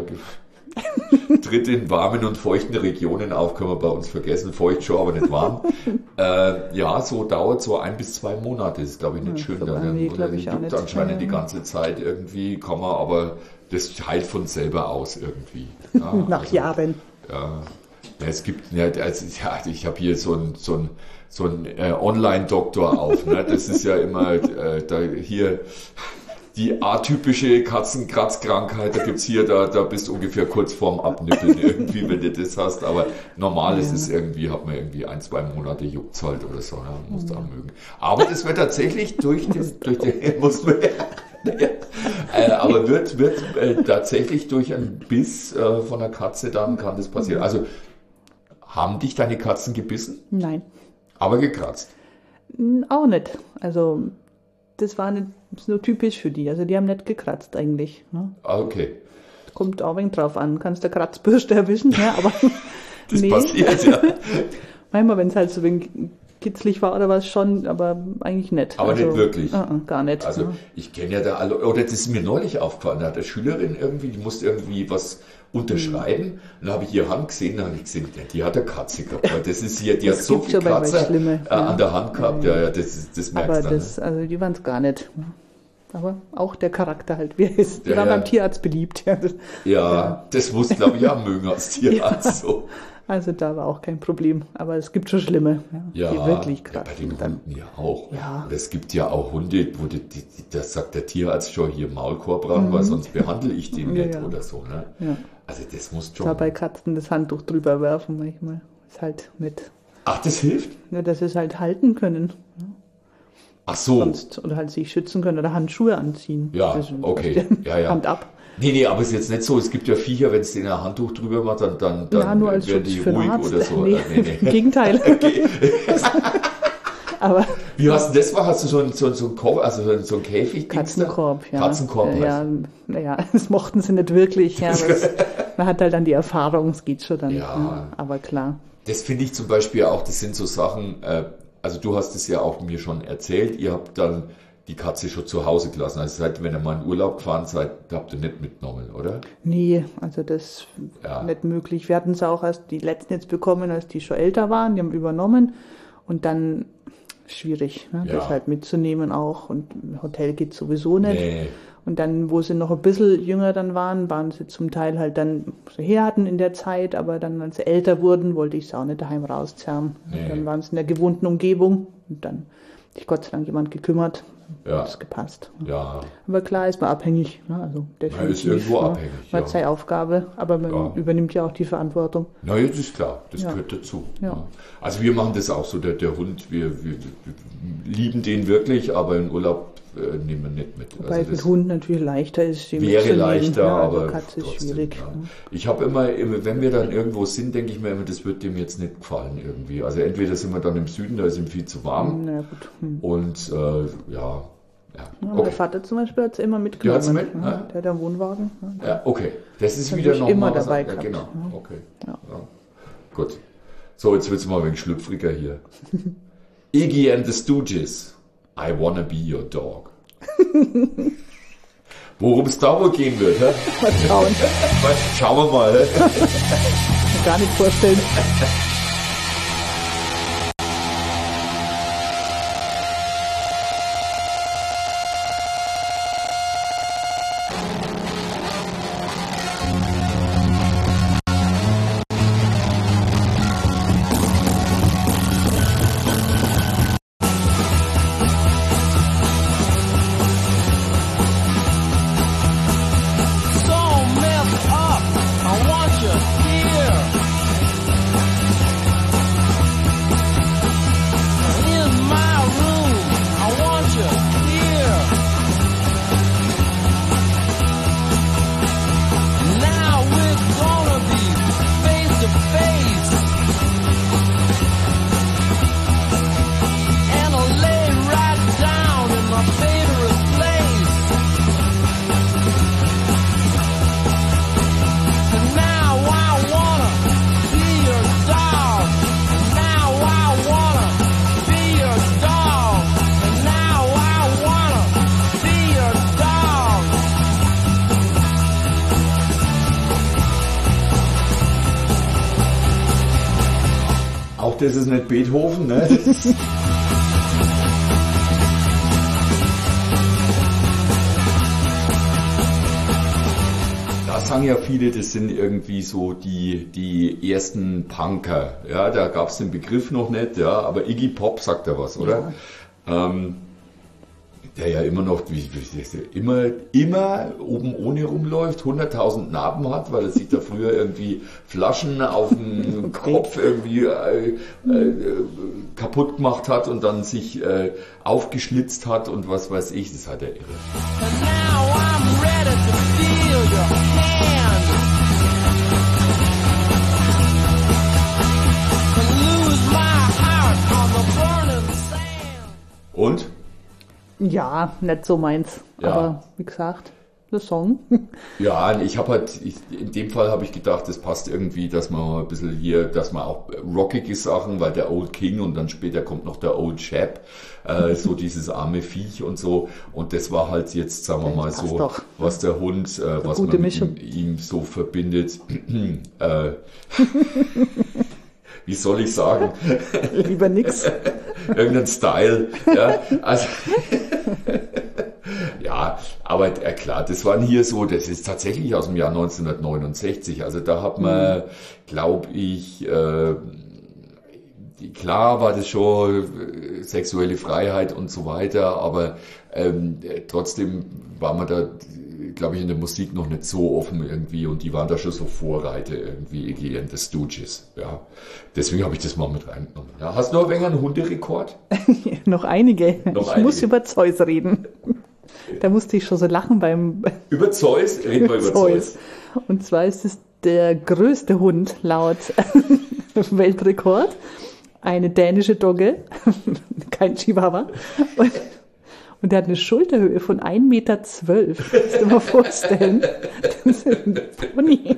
tritt in warmen und feuchten Regionen auf, können wir bei uns vergessen. Feucht schon, aber nicht warm. äh, ja, so dauert so ein bis zwei Monate. Das ist, glaube ich, nicht Ja, schön. so Da lange, dann, glaub ich, auch juckt nicht. anscheinend Ja. die ganze Zeit irgendwie, kann man, aber das heilt von selber aus irgendwie. Ja, Nach also, Jahren. Ja, ja, es gibt, ja, also, ja ich habe hier so ein, so ein, so ein äh, Online-Doktor auf. Ne? Das ist ja immer äh, da hier die atypische Katzenkratzkrankheit. Da gibt's hier, da, da bist du ungefähr kurz vorm Abnippeln irgendwie, wenn du das hast. Aber normal ist es irgendwie, hat man irgendwie ein, zwei Monate juckt's halt oder so. Ja, musst du auch mögen. Aber das wird tatsächlich durch den, durch den, muss man, ja, äh, aber wird, wird äh, tatsächlich durch einen Biss äh, von einer Katze, dann kann das passieren. Also, haben dich deine Katzen gebissen? Nein. Aber gekratzt? Auch nicht. Also, das war nicht so typisch für die. Also, die haben nicht gekratzt eigentlich. Ne? Ah, okay. Kommt auch ein wenig drauf an. Kannst du Kratzbürste erwischen, ja, aber Das nee. passiert, ja. Manchmal, wenn es halt so ein wenig kitzlig war oder was schon, aber eigentlich nicht. Aber also, nicht wirklich. Uh -uh, gar nicht. Also ja. ich kenne ja da alle, oder das ist mir neulich aufgefallen, da hat eine Schülerin irgendwie, die musste irgendwie was unterschreiben, und da habe ich ihre Hand gesehen, da habe ich gesehen, ja, die hat eine Katze gehabt, weil das ist hier, die Das hat so gibt's viel aber bei Kratzer Schlimme, äh, ja. an der Hand gehabt, ja, ja, das, ist- das merkst Aber du dann. das, also die waren es gar nicht. Aber auch der Charakter halt, wie er ist. Die Ja, waren ja. beim Tierarzt beliebt. Ja. Ne? Ja, das musst du, glaube ich, auch mögen als Tierarzt. So. Also da war auch kein Problem. Aber es gibt schon Schlimme, ja, Ja, die wirklich ja, bei kratzen. den Dann, Hunden ja auch. Ja. Und es gibt ja auch Hunde, wo die, die, die, das sagt der Tierarzt schon hier Maulkorb ran, weil sonst behandle ich den Mhm. Ja, nicht ja. oder so. Ne? ja. Also das muss Da schon. bei Katzen das Handtuch drüber werfen manchmal. Ist halt nicht. Ach, das hilft? Ja, dass sie es halt halten können. Ach so. Sonst, oder halt sich schützen können oder Handschuhe anziehen. Ja, Das ist- okay. Ja, ja. Hand ab. Nee, nee, aber es ist jetzt nicht so, es gibt ja Viecher, wenn es denen ein Handtuch drüber macht, dann, dann, dann Ja, nur als werden Schutz die für den ruhig Arzt. oder so. Nee, Äh, nee, im nee. Gegenteil. Aber Wie hast du das gemacht? Hast du so einen so, einen- so einen Korb, also so einen, so einen Käfig? Katzenkorb, ja. Katzenkorb heißt Ja, naja, das mochten sie nicht wirklich. Ja, aber es, man hat halt dann die Erfahrung, es geht schon dann. Ja. Ja, aber klar. Das finde ich zum Beispiel auch, das sind so Sachen, äh, also du hast es ja auch mir schon erzählt, ihr habt dann die Katze schon zu Hause gelassen. Also seid, wenn ihr mal in Urlaub gefahren seid, habt ihr nicht mitgenommen, oder? Nee, also das Ja. nicht möglich. Wir hatten es auch erst die letzten jetzt bekommen, als die schon älter waren, die haben übernommen und dann schwierig, ne, Ja. das halt mitzunehmen auch und im Hotel geht sowieso nicht. Nee. Und dann, wo sie noch ein bisschen jünger dann waren, waren sie zum Teil halt dann so her hatten in der Zeit, aber dann, als sie älter wurden, wollte ich sie auch nicht daheim rauszerren. Nee. Und dann waren sie in der gewohnten Umgebung und dann hat sich Gott sei Dank jemand gekümmert, Ja. hat es gepasst. Ja, Aber klar ist man abhängig, ne? Also definitiv. irgendwo ne? abhängig, Man ja. hat seine Aufgabe, aber man Ja. übernimmt ja auch die Verantwortung. na jetzt ist klar, das Ja. gehört dazu. Ja. Also wir machen das auch so, der, der Hund, wir, wir, wir lieben den wirklich, aber im Urlaub äh, nehmen wir nicht mit. Wobei Also mit das Hund natürlich leichter ist, die wäre mitzunehmen. leichter, ja, also aber Katze ist trotzdem, schwierig. ja. ne? Ich habe immer, immer, wenn wir dann irgendwo sind, denke ich mir immer, das wird dem jetzt nicht gefallen irgendwie. Also entweder sind wir dann im Süden, da ist ihm viel zu warm, Na ja, gut. Hm. und äh, ja, ja, Ja, okay. Mein Vater zum Beispiel hat es immer mitgenommen. hat's mit, ja, ne? Der hat einen Wohnwagen. Ja. Ja, okay. Das ist Hab wieder ich nochmal immer was dabei an- ja, gehabt, genau, ja. okay. Ja. Ja. Gut. So, jetzt wird's mal ein wenig schlüpfriger hier. Iggy and the Stooges. I wanna be your dog. Worum es da wohl gehen wird, hä? Mal schauen. Schauen wir mal. Hä? Gar nicht vorstellen. So messed up. I want you auch das ist nicht Beethoven, ne? Das Da sagen ja viele, das sind irgendwie so die, die ersten Punker. Ja, da gab es den Begriff noch nicht, ja, aber Iggy Pop sagt da was, oder? Ja. Ähm, der ja immer noch, wie, wie, immer, immer oben ohne rumläuft, hunderttausend Narben hat, weil er sich da früher irgendwie Flaschen auf dem Kopf irgendwie äh, äh, kaputt gemacht hat und dann sich äh, aufgeschlitzt hat und was weiß ich, das hat er irre. Und? Ja, nicht so meins. Ja. Aber wie gesagt, der Song. Ja, ich habe halt, ich, in dem Fall habe ich gedacht, das passt irgendwie, dass man mal ein bisschen hier, dass man auch rockige Sachen, weil der Old King und dann später kommt noch der Old Chap, äh, so dieses arme Viech und so. Und das war halt jetzt, sagen wir mal so, doch. was der Hund, äh, was gute man mit ihm, Mischung. ihm so verbindet. äh, wie soll ich sagen? Lieber nix. Irgendein Style, ja, also, ja, aber äh, klar, das waren hier so, das ist tatsächlich aus dem Jahr neunzehnhundertneunundsechzig, also da hat man, glaube ich, äh, klar war das schon äh, sexuelle Freiheit und so weiter, aber ähm, trotzdem war man da, glaube ich, in der Musik noch nicht so offen irgendwie und die waren da schon so Vorreiter irgendwie, Iggy and the Stooges, ja. Deswegen habe ich das mal mit reingenommen. Ja, hast du noch ein wenig einen Hunderekord? Noch einige. Noch ich einige. muss über Zeus reden. Da musste ich schon so lachen beim Über Zeus? Reden wir über Zeus. Und zwar ist es der größte Hund laut Weltrekord. Eine dänische Dogge, kein Chihuahua. Und, und der hat eine Schulterhöhe von ein Meter zwölf. Kannst du dir mal vorstellen? Das ist ein Pony.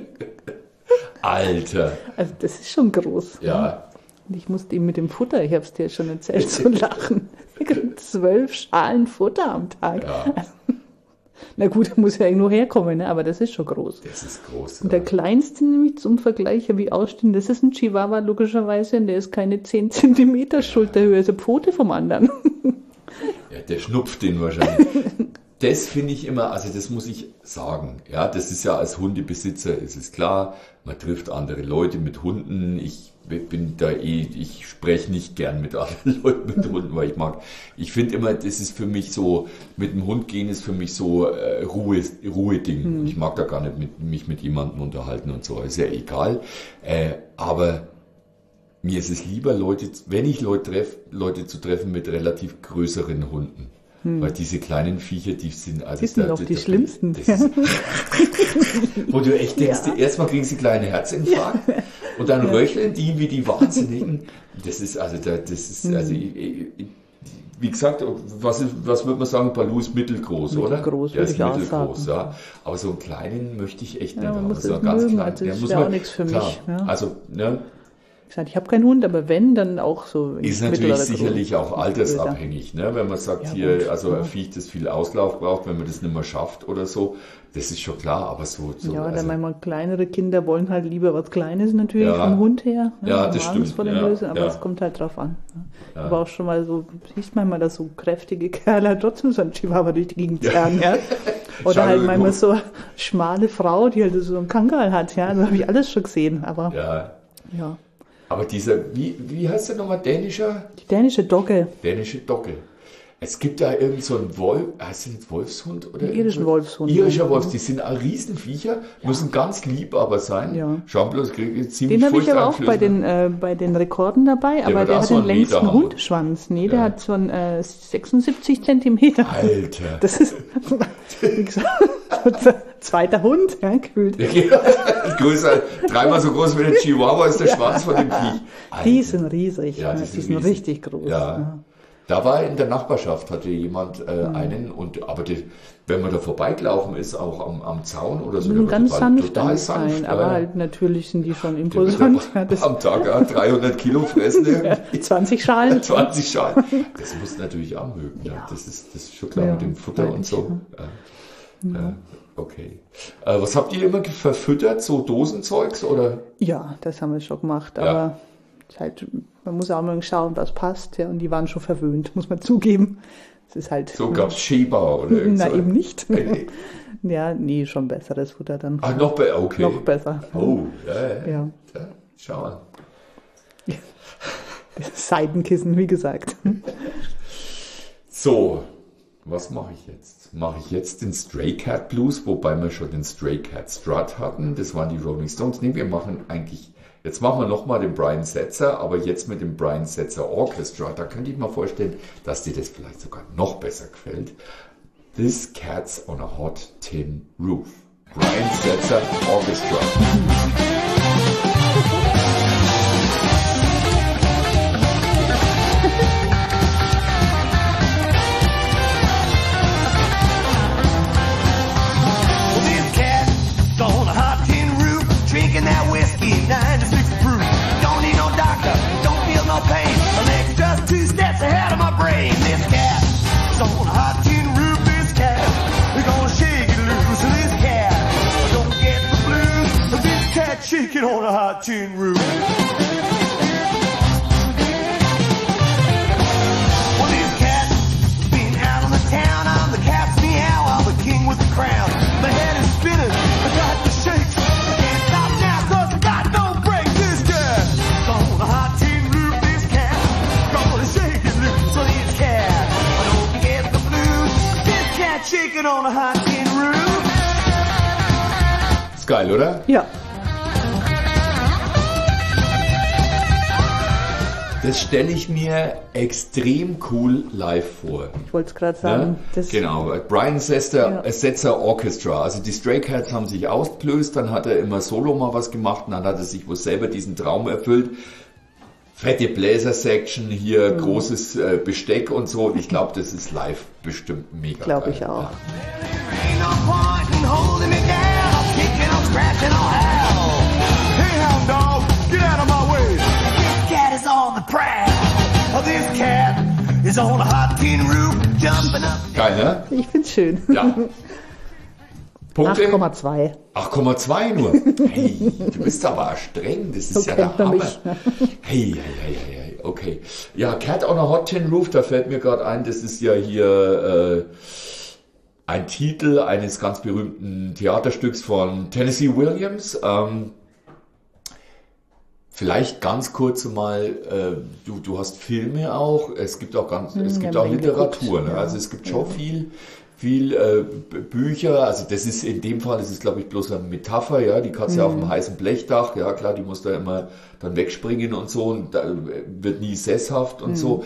Alter. Also das ist schon groß. Ja. Ne? Und ich musste ihm mit dem Futter, ich habe es dir schon erzählt, so lachen. Zwölf Schalen Futter am Tag. Ja. Also, na gut, er muss ja irgendwo herkommen, ne? Aber das ist schon groß. Das ist groß. Und der kleinste nämlich zum Vergleich, wie ausstehen, das ist ein Chihuahua logischerweise und der ist keine zehn Zentimeter Schulterhöhe, also Pfote vom anderen. Ja, der schnupft den wahrscheinlich. Das finde ich immer, also das muss ich sagen, ja, das ist ja als Hundebesitzer, ist es klar, man trifft andere Leute mit Hunden, ich bin da eh, ich spreche nicht gern mit anderen Leuten mit Hunden, weil ich mag, ich finde immer, das ist für mich so, mit dem Hund gehen ist für mich so äh, Ruhe, Ruhe-Ding. Hm. Ich mag da gar nicht mit, mich mit jemandem unterhalten und so, ist ja egal, äh, aber mir ist es lieber, Leute, wenn ich Leute treffe, Leute zu treffen mit relativ größeren Hunden. Hm. Weil diese kleinen Viecher, die sind also... Die sind da, auch da, die da, schlimmsten. Das ist, wo du echt denkst, Ja. erstmal kriegen sie kleine Herzinfarkt ja. und dann ja. röcheln die wie die Wahnsinnigen. Das ist also, da, das ist, hm. also ich, ich, wie gesagt, was, ist, was würde man sagen, Baloo ist mittelgroß, mittelgroß, oder? Der ist würde ich mittelgroß, auch ja. Aber so einen kleinen möchte ich echt nicht ja, haben. Muss So das ganz mögen, klein. also Der das muss wäre man, auch nichts für klar, mich. Ja. Also, ne, Ich sag, ich habe keinen Hund, aber wenn, dann auch so. in ist mittlerer natürlich sicherlich Größe. auch altersabhängig, ne? Wenn man sagt, Ja, hier, gut, also ja. ein Viech, das viel Auslauf braucht, wenn man das nicht mehr schafft oder so, das ist schon klar, aber so, so Ja, also, dann manchmal kleinere Kinder wollen halt lieber was Kleines natürlich Ja. vom Hund her. Ja, haben das Angst stimmt. vor der Ja, Größe, aber ja. es kommt halt drauf an. Ja. Aber auch schon mal so, siehst manchmal, dass so kräftige Kerle halt trotzdem so ein Chihuahua durch die Gegend zerren, ja. Oder Schau, halt wie manchmal gut. so eine schmale Frau, die halt so einen Kangal hat, ja. Das habe ich alles schon gesehen, aber ja. ja. Aber dieser, wie, wie heißt der nochmal, dänischer? Die dänische Dogge, Dänische Dogge. Es gibt da irgend so einen Wolf, heißt der jetzt Wolfshund? Oder einen irischen irgendwas? Wolfshund. Irischer Wolf, die sind all Riesenviecher, müssen ganz lieb aber sein. Ja. Schauen bloß, kriegen ziemlich Den habe ich aber auch bei furchteinflößend. den, äh, bei den Rekorden dabei, aber wird der auch hat so den einen Meter längsten haben. Hundeschwanz. Nee, der Ja. hat so einen äh, sechsundsiebzig Zentimeter. Alter. Das ist, wie gesagt, so ein zweiter Hund, ja, gefühlt. Größer, dreimal so groß wie ein Chihuahua ist der Schwanz von dem Viech. Die Alter. sind riesig, Ja, ja, die die sind sind, riesig. richtig groß. Ja. Ja. Da war in der Nachbarschaft, hatte jemand äh, einen, und aber die, wenn man da vorbeigelaufen ist, auch am, am Zaun oder so, Die der sind war ganz total, sanft total alles sanft. sein, ja. aber halt natürlich sind die schon Der imposant. Ja, wird das, am Tag ja, dreihundert Kilo fressen. irgendwie. zwanzig Schalen. zwanzig Schalen. Das muss natürlich auch mögen. Ja. Das, ist, das ist schon klar Ja, mit dem Futter und freilich, so. Ja. Ja. Okay. Äh, was habt ihr immer verfüttert? So Dosenzeugs oder? Ja, das haben wir schon gemacht, Ja. aber ist halt, man muss auch mal schauen, was passt. Ja, und die waren schon verwöhnt, muss man zugeben. Es ist halt. So gab es Sheba oder irgendwas. Na, eben nicht. Nee. Ja, nee, schon besseres Futter dann. Ach, noch besser, okay. Noch besser. Oh, ja, ja. Ja. ja schau mal. Seidenkissen, wie gesagt. So, was mache ich jetzt? Mache ich jetzt den Stray Cat Blues, wobei wir schon den Stray Cat Strut hatten. Das waren die Rolling Stones. Nee, wir machen eigentlich, jetzt machen wir nochmal den Brian Setzer, aber jetzt mit dem Brian Setzer Orchestra. Da könnte ich mir vorstellen, dass dir das vielleicht sogar noch besser gefällt. This Cat's on a Hot Tin Roof. Brian Setzer Orchestra. Drinking that whiskey, ninety-six proof. Don't need no doctor, don't feel no pain. My leg's just two steps ahead of my brain. This cat is on a hot tin roof. This cat, we're gonna shake it loose. This cat, don't get the blues. This cat shaking on a hot tin roof. Well, this cat been out on the town. I'm the cat's meow. I'm the king with the crown. My head is spinning. I got the shakes. Chicken on a hot tin roof. Ist geil, oder? Ja. Das stelle ich mir extrem cool live vor. Ich wollte es gerade sagen. Ja? Das Genau, Brian Setzer, Ja. Setzer Orchestra. Also die Stray Cats haben sich ausgelöst, dann hat er immer solo mal was gemacht und dann hat er sich wohl selber diesen Traum erfüllt. Fette Bläser-Section hier, mhm. großes äh, Besteck und so. Ich glaube, das ist live bestimmt mega Glaube geil. ich auch. Ja. Ain't no point in holding me down. I'm kicking, I'm scratching, all hell. Hey, hound dog, get out of my way. This cat is on the prowl. This cat is on a hot tin roof, jumping up. Geil, ne? Ich find's schön. Ja. Punkte? acht Komma zwei. acht Komma zwei nur. Hey, du bist aber streng. Das ist So ja der kennt man Hammer. mich. Hey, hey, hey, hey, hey, okay. Ja, Cat on a Hot Tin Roof, da fällt mir gerade ein, das ist ja hier äh, ein Titel eines ganz berühmten Theaterstücks von Tennessee Williams. Ähm, vielleicht ganz kurz mal, äh, du, du hast Filme auch, es gibt auch ganz, es Hm, gibt wir auch haben ihn Literatur, geguckt, ne? ja. Also es gibt schon viel, viel äh, B- Bücher, also das ist in dem Fall, das ist glaube ich bloß eine Metapher, ja, die Katze auf dem heißen Blechdach, ja klar, die muss da immer dann wegspringen und so und da wird nie sesshaft und so.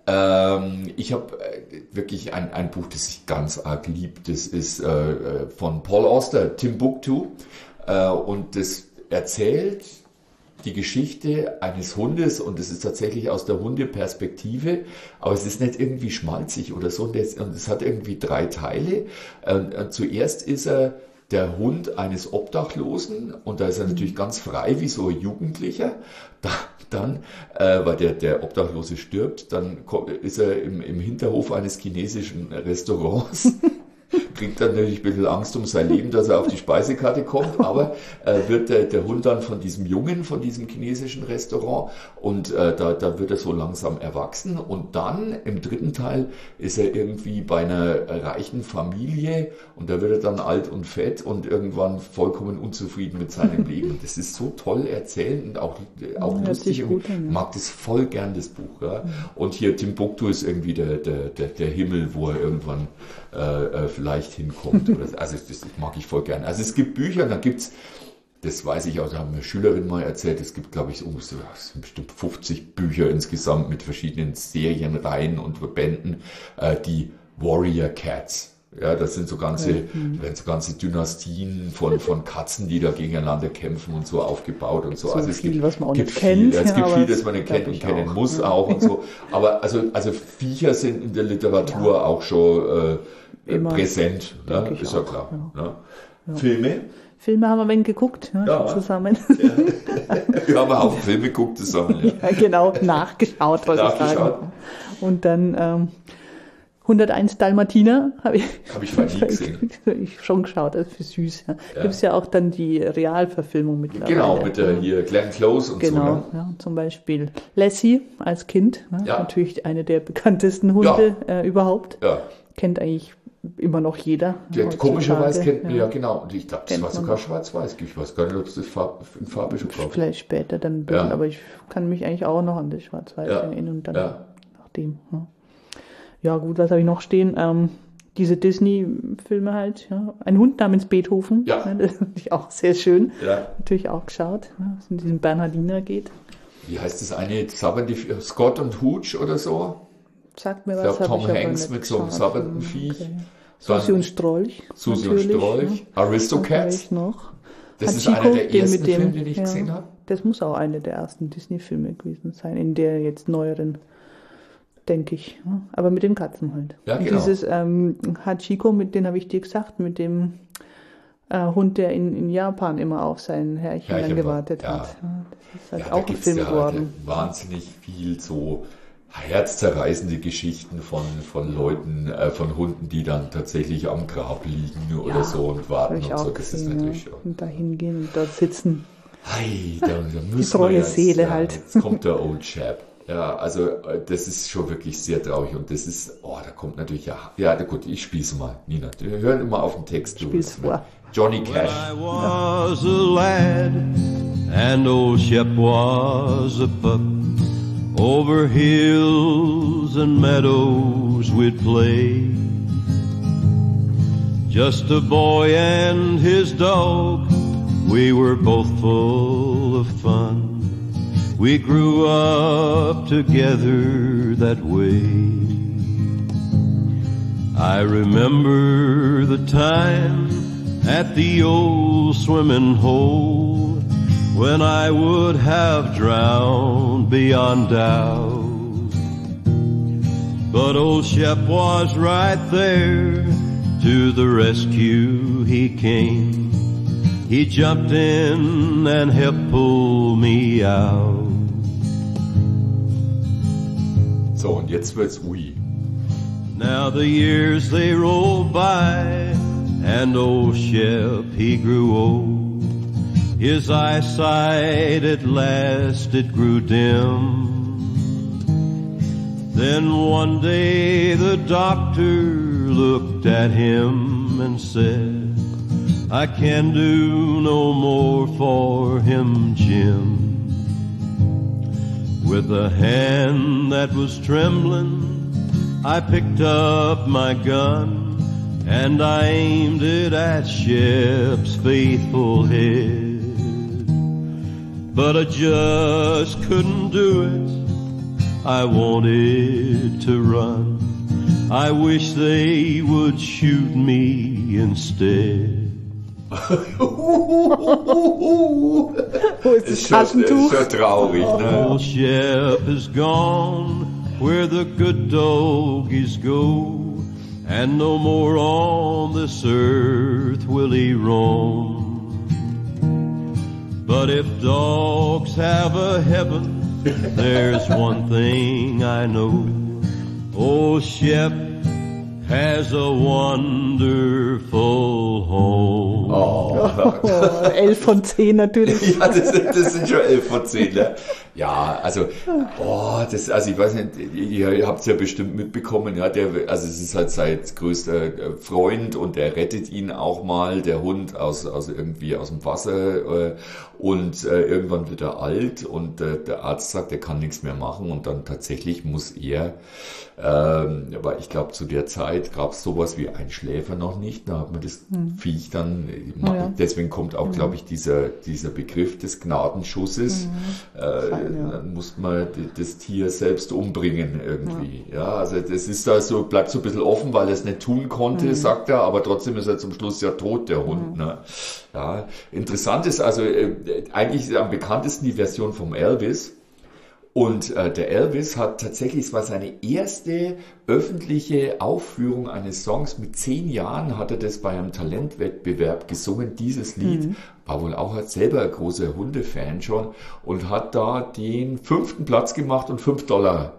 Ähm, ich habe äh, wirklich ein, ein Buch, das ich ganz arg lieb, das ist äh, von Paul Auster, Timbuktu, äh, und das erzählt die Geschichte eines Hundes und es ist tatsächlich aus der Hundeperspektive, aber es ist nicht irgendwie schmalzig oder so und es, und es hat irgendwie drei Teile. Ähm, äh, zuerst ist er der Hund eines Obdachlosen und da ist er natürlich ganz frei wie so ein Jugendlicher. Da, dann, äh, weil der, der Obdachlose stirbt, dann ko- ist er im, im Hinterhof eines chinesischen Restaurants. Kriegt dann natürlich ein bisschen Angst um sein Leben, dass er auf die Speisekarte kommt, aber äh, wird der, der Hund dann von diesem Jungen, von diesem chinesischen Restaurant und äh, da, da wird er so langsam erwachsen und dann im dritten Teil ist er irgendwie bei einer reichen Familie und da wird er dann alt und fett und irgendwann vollkommen unzufrieden mit seinem Leben. Das ist so toll erzählt und auch, auch Hört lustig. sich gut Ich an, ja. mag das voll gern, das Buch. Ja. Und hier Timbuktu ist irgendwie der, der, der, der Himmel, wo er irgendwann äh, vielleicht hinkommt. Oder, also das mag ich voll gern. Also es gibt Bücher, dann gibt's, das weiß ich auch, da haben eine Schülerin mal erzählt, es gibt, glaube ich, so, es sind bestimmt fünfzig Bücher insgesamt mit verschiedenen Serienreihen und Bänden, äh, die Warrior Cats. Ja, das sind so ganze, da werden so ganze Dynastien von, von Katzen, die da gegeneinander kämpfen und so aufgebaut und so. So also es viel, gibt, was man auch gibt nicht viel, kennt, ja, es gibt aber viel, das man nicht glaub kennt und ich kennen auch. muss Ja. auch und so. Aber also, also Viecher sind in der Literatur auch schon äh, Immer. präsent, ne? Denke ich Ist ja auch, klar. Ne? Filme? Filme haben wir ein wenig geguckt, ja, Ja. zusammen. Wir haben auch Filme geguckt zusammen. Ja. Ja, genau, nachgeschaut, wollte ich Nachgeschaut. sagen. Und dann ähm, hunderteins Dalmatiner habe ich, Hab ich vorhin nie gesehen. ich schon geschaut, das ist für süß. Ja. Ja. Gibt es ja auch dann die Realverfilmung mittlerweile. Genau, mit der hier Glenn Close und Genau, so. Ne? ja, zum Beispiel Lassie als Kind, ne? Ja. Natürlich eine der bekanntesten Hunde äh, überhaupt. Ja. Kennt eigentlich immer noch jeder. Der, heutzutage. komischerweise kennt man ja, genau. Und ich glaube, das Kennt war man sogar noch. schwarz-weiß. Ich weiß gar nicht, ob es das Farb, in Farbe schon gab. Vielleicht später dann ein Ja. bisschen, aber ich kann mich eigentlich auch noch an das Schwarz-Weiß Ja. erinnern und dann Ja. nach dem. Ja. ja gut, was habe ich noch stehen? Ähm, diese Disney-Filme halt, ja. Ein Hund namens Beethoven, Ja. ne, das finde ich auch sehr schön. Ja. Natürlich auch geschaut, ne, was in diesem Bernhardiner geht. Wie heißt das eine? Southern die, Scott und Hooch oder so? Sagt mir Ich was, glaube, hab Tom ich aber Hanks nicht mit so einem geschaut. sabbernden Viech. Okay. Dann Susi und Strolch. Susi und natürlich, Strolch. ne. Aristocats. Was hab ich noch? Das ist Hachiko, einer der den ersten mit dem- Filme, den ich ja, gesehen habe. Das muss auch einer der ersten Disney-Filme gewesen sein, in der jetzt neueren, denke ich. Ja. Aber mit den Katzen halt. Ja, Und genau. dieses ähm, Hachiko, mit dem habe ich dir gesagt, mit dem äh, Hund, der in, in Japan immer auf sein Herrchen Herrchen dann gewartet war- ja. hat. Ja, das ist halt Ja, da auch ein gibt's Film ja geworden. wahnsinnig viel so herzzerreißende Geschichten von, von Leuten, äh, von Hunden, die dann tatsächlich am Grab liegen oder Ja, so und Habe warten ich und auch so. Das ist gesehen, natürlich ja. schon. Und da hingehen und dort sitzen. Hey, da, da müssen treue wir jetzt, Seele ja, halt. Jetzt kommt der Old Chap. Ja, also äh, das ist schon wirklich sehr traurig und das ist, oh, da kommt natürlich, ja, ja, gut, ich spiel's mal, Nina. Wir hören immer auf den Text. Du Spiel's willst, ne? vor. Johnny Cash. I was a lad, and old Shep was a pup. Over hills and meadows we'd play. Just a boy and his dog, we were both full of fun. We grew up together that way. I remember the time at the old swimming hole when I would have drowned beyond doubt. But old Shep was right there, to the rescue he came. He jumped in and helped pull me out. So, und jetzt wird's ui. Now the years they rolled by, and old Shep he grew old. His eyesight at last it grew dim. Then one day the doctor looked at him and said, I can do no more for him, Jim. With a hand that was trembling, I picked up my gun and I aimed it at Shep's faithful head. But I just couldn't do it. I wanted to run. I wish they would shoot me instead. Wo ist das Ist schon, ist Taschentuch? schon traurig, ne? Old Shep is gone where the good doggies go, and no more on this earth will he roam. But if dogs have a heaven, there's one thing I know. Old Shep has a wonderful home. Oh. Oh, elf von zehn natürlich. Ja, das, sind- das sind schon elf von zehn. Ne? Ja, also, oh, das, also ich weiß nicht, ihr habt es ja bestimmt mitbekommen, ja, der, also es ist halt sein größter Freund und der rettet ihn auch mal, der Hund aus, aus irgendwie aus dem Wasser äh, und äh, irgendwann wird er alt und äh, der Arzt sagt, er kann nichts mehr machen und dann tatsächlich muss er, ähm, aber ich glaube zu der Zeit gab es sowas wie ein Schläfer noch nicht, da hat man das Viech dann, Oh ja. deswegen kommt auch, glaube ich, dieser, dieser Begriff des Gnadenschusses, äh, Fein, ja. dann muss man d- das Tier selbst umbringen irgendwie. Ja, also das ist da so, bleibt so ein bisschen offen, weil er es nicht tun konnte, sagt er, aber trotzdem ist er zum Schluss ja tot, der Hund. Ne? Ja, interessant ist also, äh, eigentlich am bekanntesten die Version vom Elvis. Und äh, der Elvis hat tatsächlich, es war seine erste öffentliche Aufführung eines Songs. Mit zehn Jahren hat er das bei einem Talentwettbewerb gesungen, dieses Lied. Mhm. War wohl auch selber ein großer Hundefan schon und hat da den fünften Platz gemacht und fünf Dollar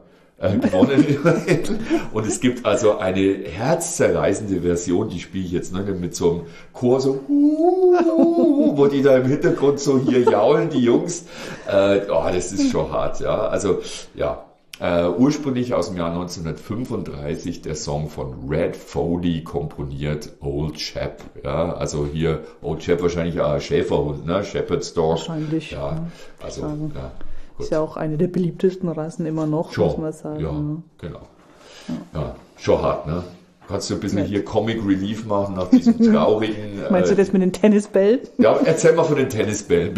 äh, gewonnen. Und es gibt also eine herzzerreißende Version, die spiele ich jetzt, ne, mit so einem Chor, so, wo die da im Hintergrund so hier jaulen, die Jungs. Äh, oh, das ist schon hart, ja. Also, ja. Uh, ursprünglich aus dem Jahr neunzehnhundertfünfunddreißig der Song von Red Foley komponiert, Old Chap. Ja, also hier Old Chap wahrscheinlich auch ein Schäferhund, ne? Shepherd's Dog. Wahrscheinlich. Ja, also sagen. ja, Ist ja auch eine der beliebtesten Rassen immer noch, schon, muss man sagen. ja, genau. Ja. ja, schon hart, ne? Kannst du ein bisschen Nett. hier Comic Relief machen nach diesem traurigen... Meinst du äh, das mit den Tennisbällen? Ja, erzähl mal von den Tennisbällen.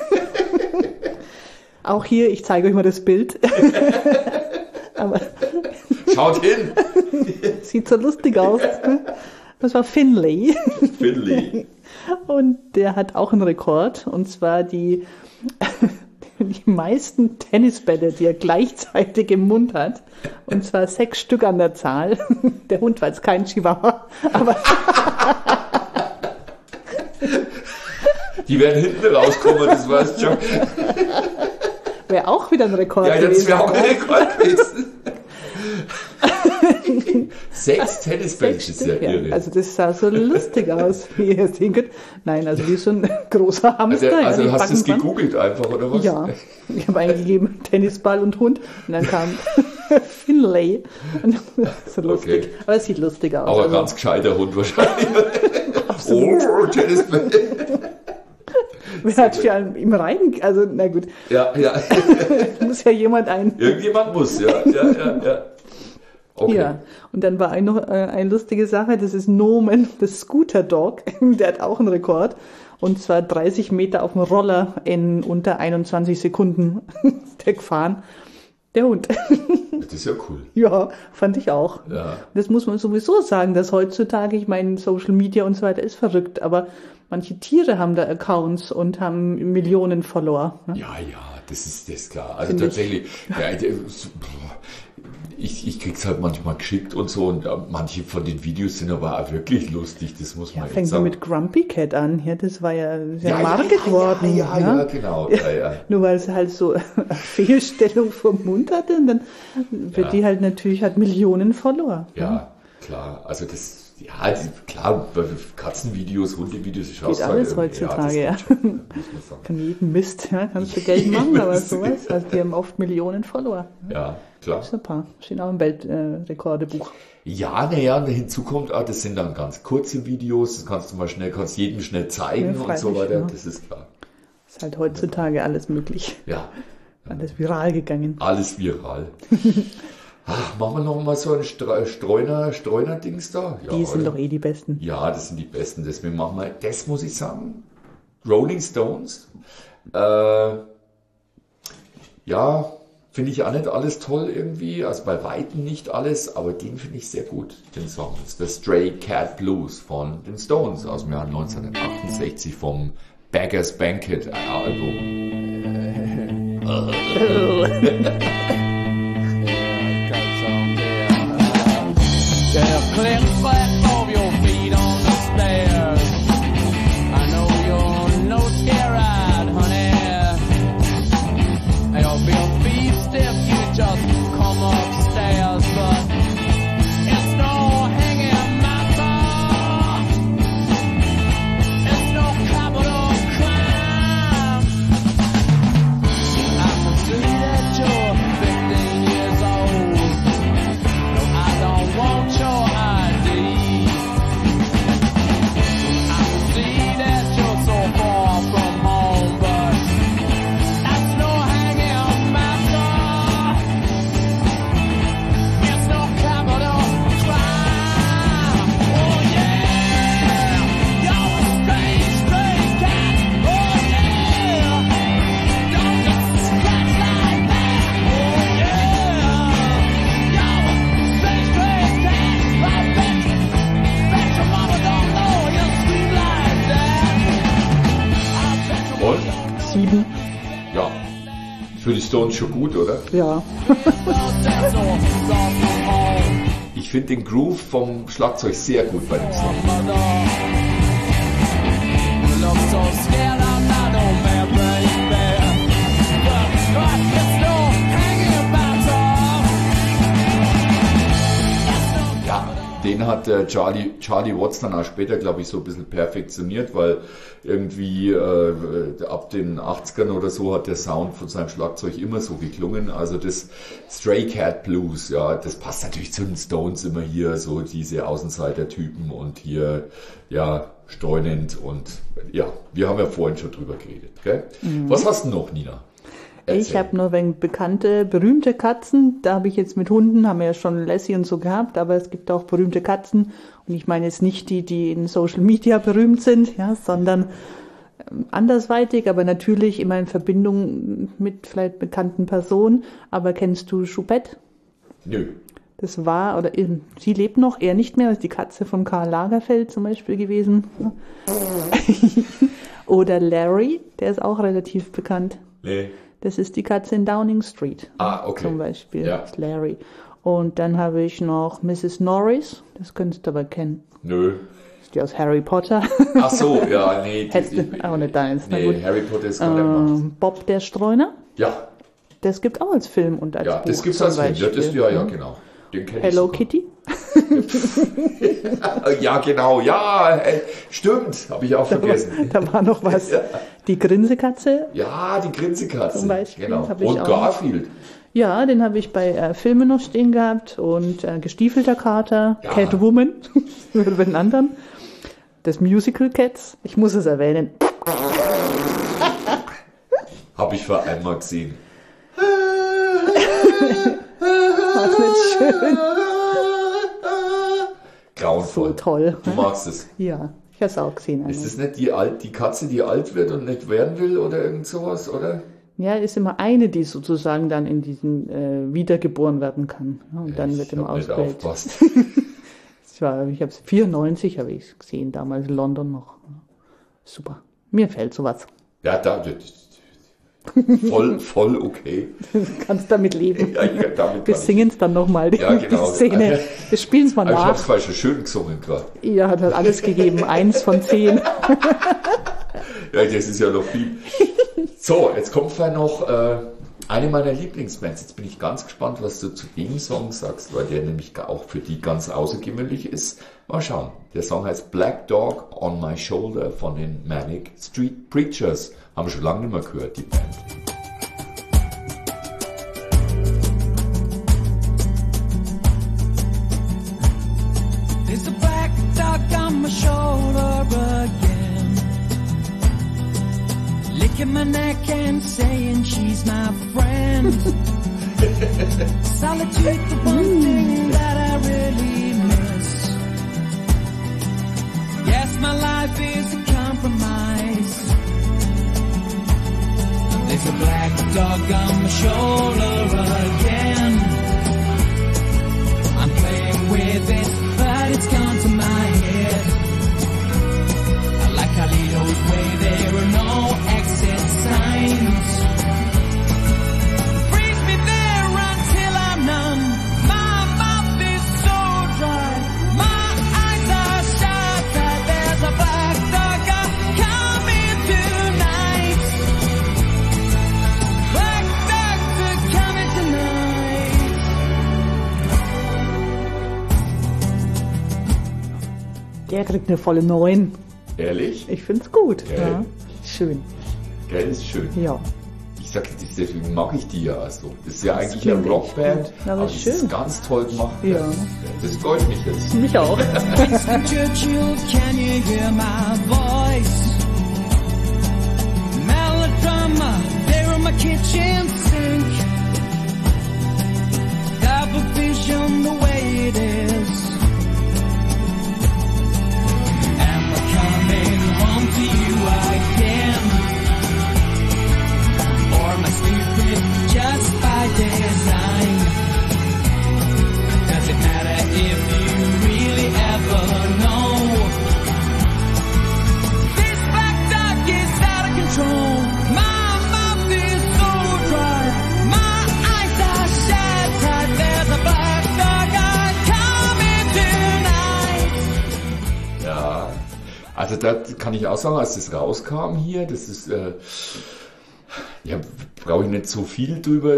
Auch hier, ich zeige euch mal das Bild. Aber Schaut hin! sieht so lustig aus. Das war Finlay. Finley. Und der hat auch einen Rekord. Und zwar die, die meisten Tennisbälle, die er gleichzeitig im Mund hat. Und zwar sechs Stück an der Zahl. Der Hund war jetzt kein Chihuahua. Aber Die werden hinten rauskommen, das weißt du schon. wäre auch wieder ein Rekord Ja, das gewesen. wäre auch ein Rekord gewesen. Sechs Tennisbälle, das ist ja Ja, irre. also das sah so lustig aus, wie ihr sehen könnt. Nein, also wie so ein großer Also, Hamster. also ja, die hast du es Backen dran. gegoogelt einfach, oder was? Ja, ich habe eingegeben Tennisball und Hund und dann kam Finlay. Und so lustig. Okay. Aber es sieht lustig aus. Auch ein Also, ganz gescheiter Hund wahrscheinlich. Oh, Tennisbälle. wer hat für einen im Rein, also na gut, Ja, ja. muss ja jemand ein. Irgendjemand muss, ja. Ja, ja, ja. Okay. Ja, und dann war ein, noch äh, eine lustige Sache, das ist Nomen, das Scooter Dog, der hat auch einen Rekord. Und zwar dreißig Meter auf dem Roller in unter einundzwanzig Sekunden ist der gefahren. Der Hund. Das ist ja cool. Ja, fand ich auch. Ja. Das muss man sowieso sagen, dass heutzutage, ich meine, Social Media und so weiter ist verrückt, aber manche Tiere haben da Accounts und haben Millionen Follower. Ne? Ja, ja, das ist das ist klar. Also Find ich. tatsächlich, ja, der- ich, ich krieg's halt manchmal geschickt und so und äh, manche von den Videos sind aber auch wirklich lustig, das muss Ja, man echt fängt so sagen. mit Grumpy Cat an. Ja, das war ja sehr ja, Marke ja, geworden. Ja, ja, ja, genau. Ja, ja. Nur weil es halt so eine Fehlstellung vom Mund hatte und dann wird Ja. die halt natürlich, hat Millionen Follower. Ja, klar. Also das, ja, die, klar, bei Katzenvideos, Hundevideos, ich Geht alles heutzutage, ja. das geht schon, muss man sagen. Kann jeden Mist, ja, kannst du Geld machen, aber Mist, sowas. Also die haben oft Millionen Follower. Ja, klar. Super, stehen auch im Weltrekordebuch. Ja, naja, und hinzu kommt auch, das sind dann ganz kurze Videos, das kannst du mal schnell, kannst jedem schnell zeigen Ja, und so freilich, weiter, ja. das ist klar. Ist halt heutzutage alles möglich. Ja, Alles viral gegangen. alles viral. Ach, machen wir noch mal so ein Stre- Streuner, Streuner-Dings da? Ja, Die sind oder? doch eh die Besten. Ja, das sind die besten. Deswegen machen wir, das muss ich sagen, Rolling Stones. Äh, ja, finde ich auch nicht alles toll irgendwie. Also bei Weitem nicht alles, aber den finde ich sehr gut, den Song. Das ist der Stray Cat Blues von den Stones aus dem Jahr neunzehnhundertachtundsechzig vom Beggars Banquet Album. Yeah, click clack of your feet on the stairs. I know you're no scared, honey. You'll be a beast if you just come upstairs, but it's no hanging matter. It's no capital crime. I can see that you're fifteen years old. No, I don't want your I D. I can see that you're so far from home, but that's no hanging matter. It's no capital crime. Oh yeah, you're a strange, strange cat. Oh yeah, don't just scratch like that. Oh yeah, you're a strange, strange cat. I bet, bet your mama don't know you scream like that. I bet your mama Und? don't know Sieben. Ja, für die Stones schon gut, oder? Ja. that's all gone from home. Ich finde den Groove vom Schlagzeug sehr gut bei dem Song. Mother, you look so scared I'm not no man, baby. But, but it's no hanging matter. hat der Charlie, Charlie Watts dann auch später, glaube ich, so ein bisschen perfektioniert, weil irgendwie äh, ab den achtzigern oder so hat der Sound von seinem Schlagzeug immer so geklungen. Also das Stray Cat Blues, ja, das passt natürlich zu den Stones immer hier, so diese Außenseiter-Typen und hier, ja, streunend und ja, wir haben ja vorhin schon drüber geredet, gell? Mhm. Was hast du noch, Nina? Erzähl. Ich habe nur wegen bekannte, berühmte Katzen. Da habe ich jetzt mit Hunden, haben wir ja schon Lassie und so gehabt, aber es gibt auch berühmte Katzen. Und ich meine jetzt nicht die, die in Social Media berühmt sind, ja, sondern ähm, andersweitig, aber natürlich immer in Verbindung mit vielleicht bekannten Personen. Aber kennst du Choupette? Nö. Das war, oder eben, sie lebt noch, er nicht mehr, das ist die Katze von Karl Lagerfeld zum Beispiel gewesen. Oder Larry, der ist auch relativ bekannt. Nee. Das ist die Katze in Downing Street. Ah, okay. Zum Beispiel, Ja. das ist Larry. Und dann habe ich noch Missus Norris, das könntest du aber kennen. Nö. Das ist die aus Harry Potter. Ach so, ja, nee. die- Hättest du auch nicht deins. Na Nee, gut. Harry Potter ist gar nicht gemacht. Ähm, Bob der Streuner, Ja, das gibt auch als Film und als ja, Buch. das gibt's zum als Film. Ja, das, Beispiel. ja, ja, genau. Den kenn ich Hello sogar. Kitty. Ja, genau, ja, äh, stimmt, habe ich auch vergessen. Da war noch was. Ja. Die Grinsekatze. Ja, die Grinsekatze. Zum Beispiel, Genau. hab ich Und auch. Garfield. Ja, den habe ich bei äh, Filmen noch stehen gehabt und äh, Gestiefelter Kater, Ja. Catwoman, über den anderen. Das Musical Cats, ich muss es erwähnen. Habe ich vor einmal gesehen. Ach, nicht schön. Grauenvoll. So toll. Du magst es. Ja, ich habe es auch gesehen. Ist eigentlich. das nicht die, alt, die Katze, die alt wird und nicht werden will oder irgend sowas, oder? Ja, ist immer eine, die sozusagen dann in diesen äh, wiedergeboren werden kann. Ja, und dann wird ich immer hab nicht ausgewählt. aufgepasst. Das war, ich habe es vierundneunzig habe ich gesehen, damals in London noch. Super. Mir fällt sowas. Ja, da, voll, voll okay. Du kannst damit leben. Ja, ja, damit Wir kann ich. singen es dann nochmal, die, Ja, genau. die Szene. Wir spielen es mal Aber ich habe es nach. falsch schon schön gesungen gerade. Ihr hat halt alles gegeben, eins von zehn. Ja, das ist ja noch viel. So, jetzt kommt vielleicht noch äh, eine meiner Lieblingsbands. Jetzt bin ich ganz gespannt, was du zu dem Song sagst, weil der nämlich auch für die ganz außergewöhnlich ist. Mal schauen. Der Song heißt Black Dog on My Shoulder von den Manic Street Preachers. Haben wir schon lange nicht mehr gehört, die Band. There's a black dog on my shoulder again, licking my neck and saying she's my friend. Solitude, the one thing that I really miss. Yes, my life is a compromise. There's a black dog on my shoulder again. I'm playing with it, but it's gone to my head. Like Carlito's way, there are no exit signs. Freeze me there until I'm numb. My mouth is so dry, my eyes are shut. There's a black dog coming tonight. Black dogs are coming tonight. Der kriegt eine volle neun. Ehrlich? Ich find's gut. Geil. Ja. Schön. Gell, ist schön. Ja. Ich sag, das- deswegen mag ich die ja so. Das ist ja eigentlich klingt eine echt Rockband, gut. Ja, aber aber das schön. ist ganz toll gemacht. Ja. Das freut mich jetzt. Mich auch. Winston Churchill, can you hear my voice? Melodrama, there in my kitchen sink. Double vision the way it is. Am I coming home to you again? Or am I stupid just by design? Does it matter if you really ever know? This black dog is out of control. My mouth is so dry. My eyes are shattered. There's a black dog coming tonight. Ja, also da kann ich auch sagen, als das rauskam hier, das ist, äh, ja, brauche ich nicht so viel drüber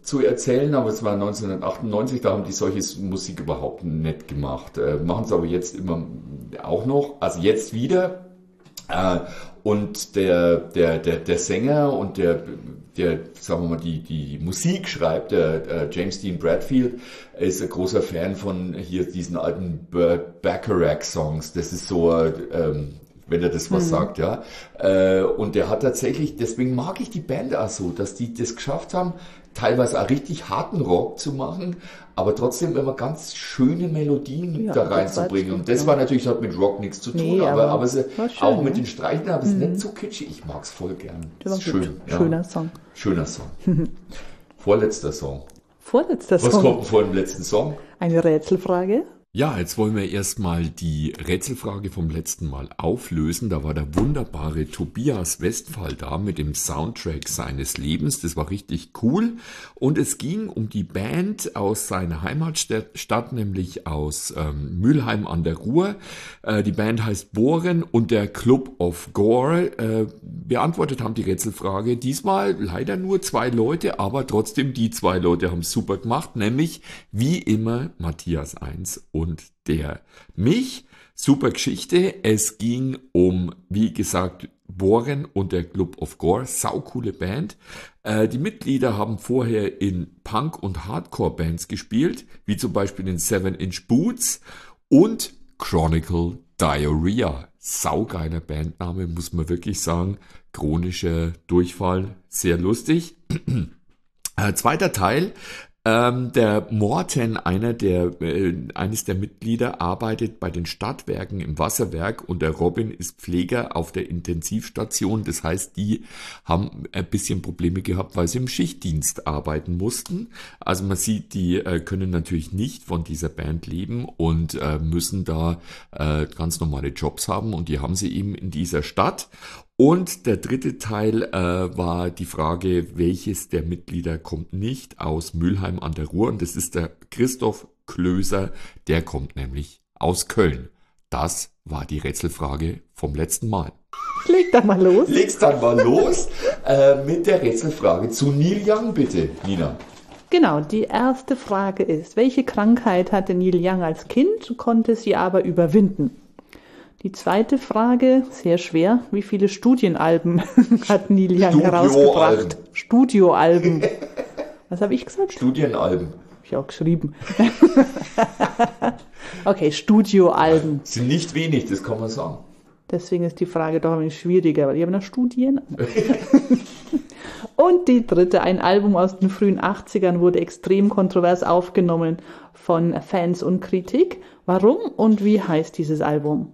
zu erzählen, aber es war neunzehnhundertachtundneunzig, da haben die solche Musik überhaupt nicht gemacht. Äh, machen es aber jetzt immer auch noch, also jetzt wieder. Äh, und der, der, der, der Sänger und der, der, sagen wir mal, die, die Musik schreibt, der äh, James Dean Bradfield, ist ein großer Fan von hier diesen alten Burt Bacharach-Songs. Das ist so, ähm, wenn er das was mhm. sagt, ja. Äh, und der hat tatsächlich, deswegen mag ich die Band auch so, dass die das geschafft haben, teilweise auch richtig harten Rock zu machen, aber trotzdem immer ganz schöne Melodien Ja, da das reinzubringen. war Und das ja. war natürlich, das hat mit Rock nichts zu tun, Nee, aber, aber aber es, war schön, auch mit ne? den Streichen, aber es ist nicht so kitschig. Ich mag's voll gern. Der war Ist gut. schön. Ja. Schöner Song. Schöner Song. Vorletzter Song. Vorletzter Was Song. kommt denn vor dem letzten Song? Eine Rätselfrage. Ja, jetzt wollen wir erstmal die Rätselfrage vom letzten Mal auflösen. Da war der wunderbare Tobias Westphal da mit dem Soundtrack seines Lebens. Das war richtig cool. Und es ging um die Band aus seiner Heimatstadt, nämlich aus ähm, Mülheim an der Ruhr. Äh, die Band heißt Bohren und der Club of Gore. Äh, beantwortet haben die Rätselfrage diesmal leider nur zwei Leute, aber trotzdem die zwei Leute haben es super gemacht, nämlich wie immer Matthias eins und und der mich. Super Geschichte. Es ging um, wie gesagt, Bohren und der Club of Gore. Saucoole Band. Äh, die Mitglieder haben vorher in Punk- und Hardcore-Bands gespielt, wie zum Beispiel in Seven Inch Boots und Chronicle Diarrhea. Saugeiler Bandname, muss man wirklich sagen. Chronischer Durchfall. Sehr lustig. äh, zweiter Teil. Ähm, der Morten, einer der, äh, eines der Mitglieder, arbeitet bei den Stadtwerken im Wasserwerk und der Robin ist Pfleger auf der Intensivstation. Das heißt, die haben ein bisschen Probleme gehabt, weil sie im Schichtdienst arbeiten mussten. Also man sieht, die äh, können natürlich nicht von dieser Band leben und äh, müssen da äh, ganz normale Jobs haben und die haben sie eben in dieser Stadt. Und der dritte Teil äh, war die Frage, welches der Mitglieder kommt nicht aus Mülheim an der Ruhr. Und das ist der Christoph Klöser, der kommt nämlich aus Köln. Das war die Rätselfrage vom letzten Mal. Leg da mal los. Leg's dann mal los äh, mit der Rätselfrage zu Neil Young, bitte, Nina. Genau, die erste Frage ist, welche Krankheit hatte Neil Young als Kind, konnte sie aber überwinden? Die zweite Frage, sehr schwer, wie viele Studienalben hat Neil Young herausgebracht? Studioalben. Was habe ich gesagt? Studienalben. Habe ich auch geschrieben. Okay, Studioalben. Sind nicht wenig, das kann man sagen. Deswegen ist die Frage doch ein wenig schwieriger, weil ich habe noch Studien. Und die dritte, ein Album aus den frühen achtzigern, wurde extrem kontrovers aufgenommen von Fans und Kritik. Warum und wie heißt dieses Album?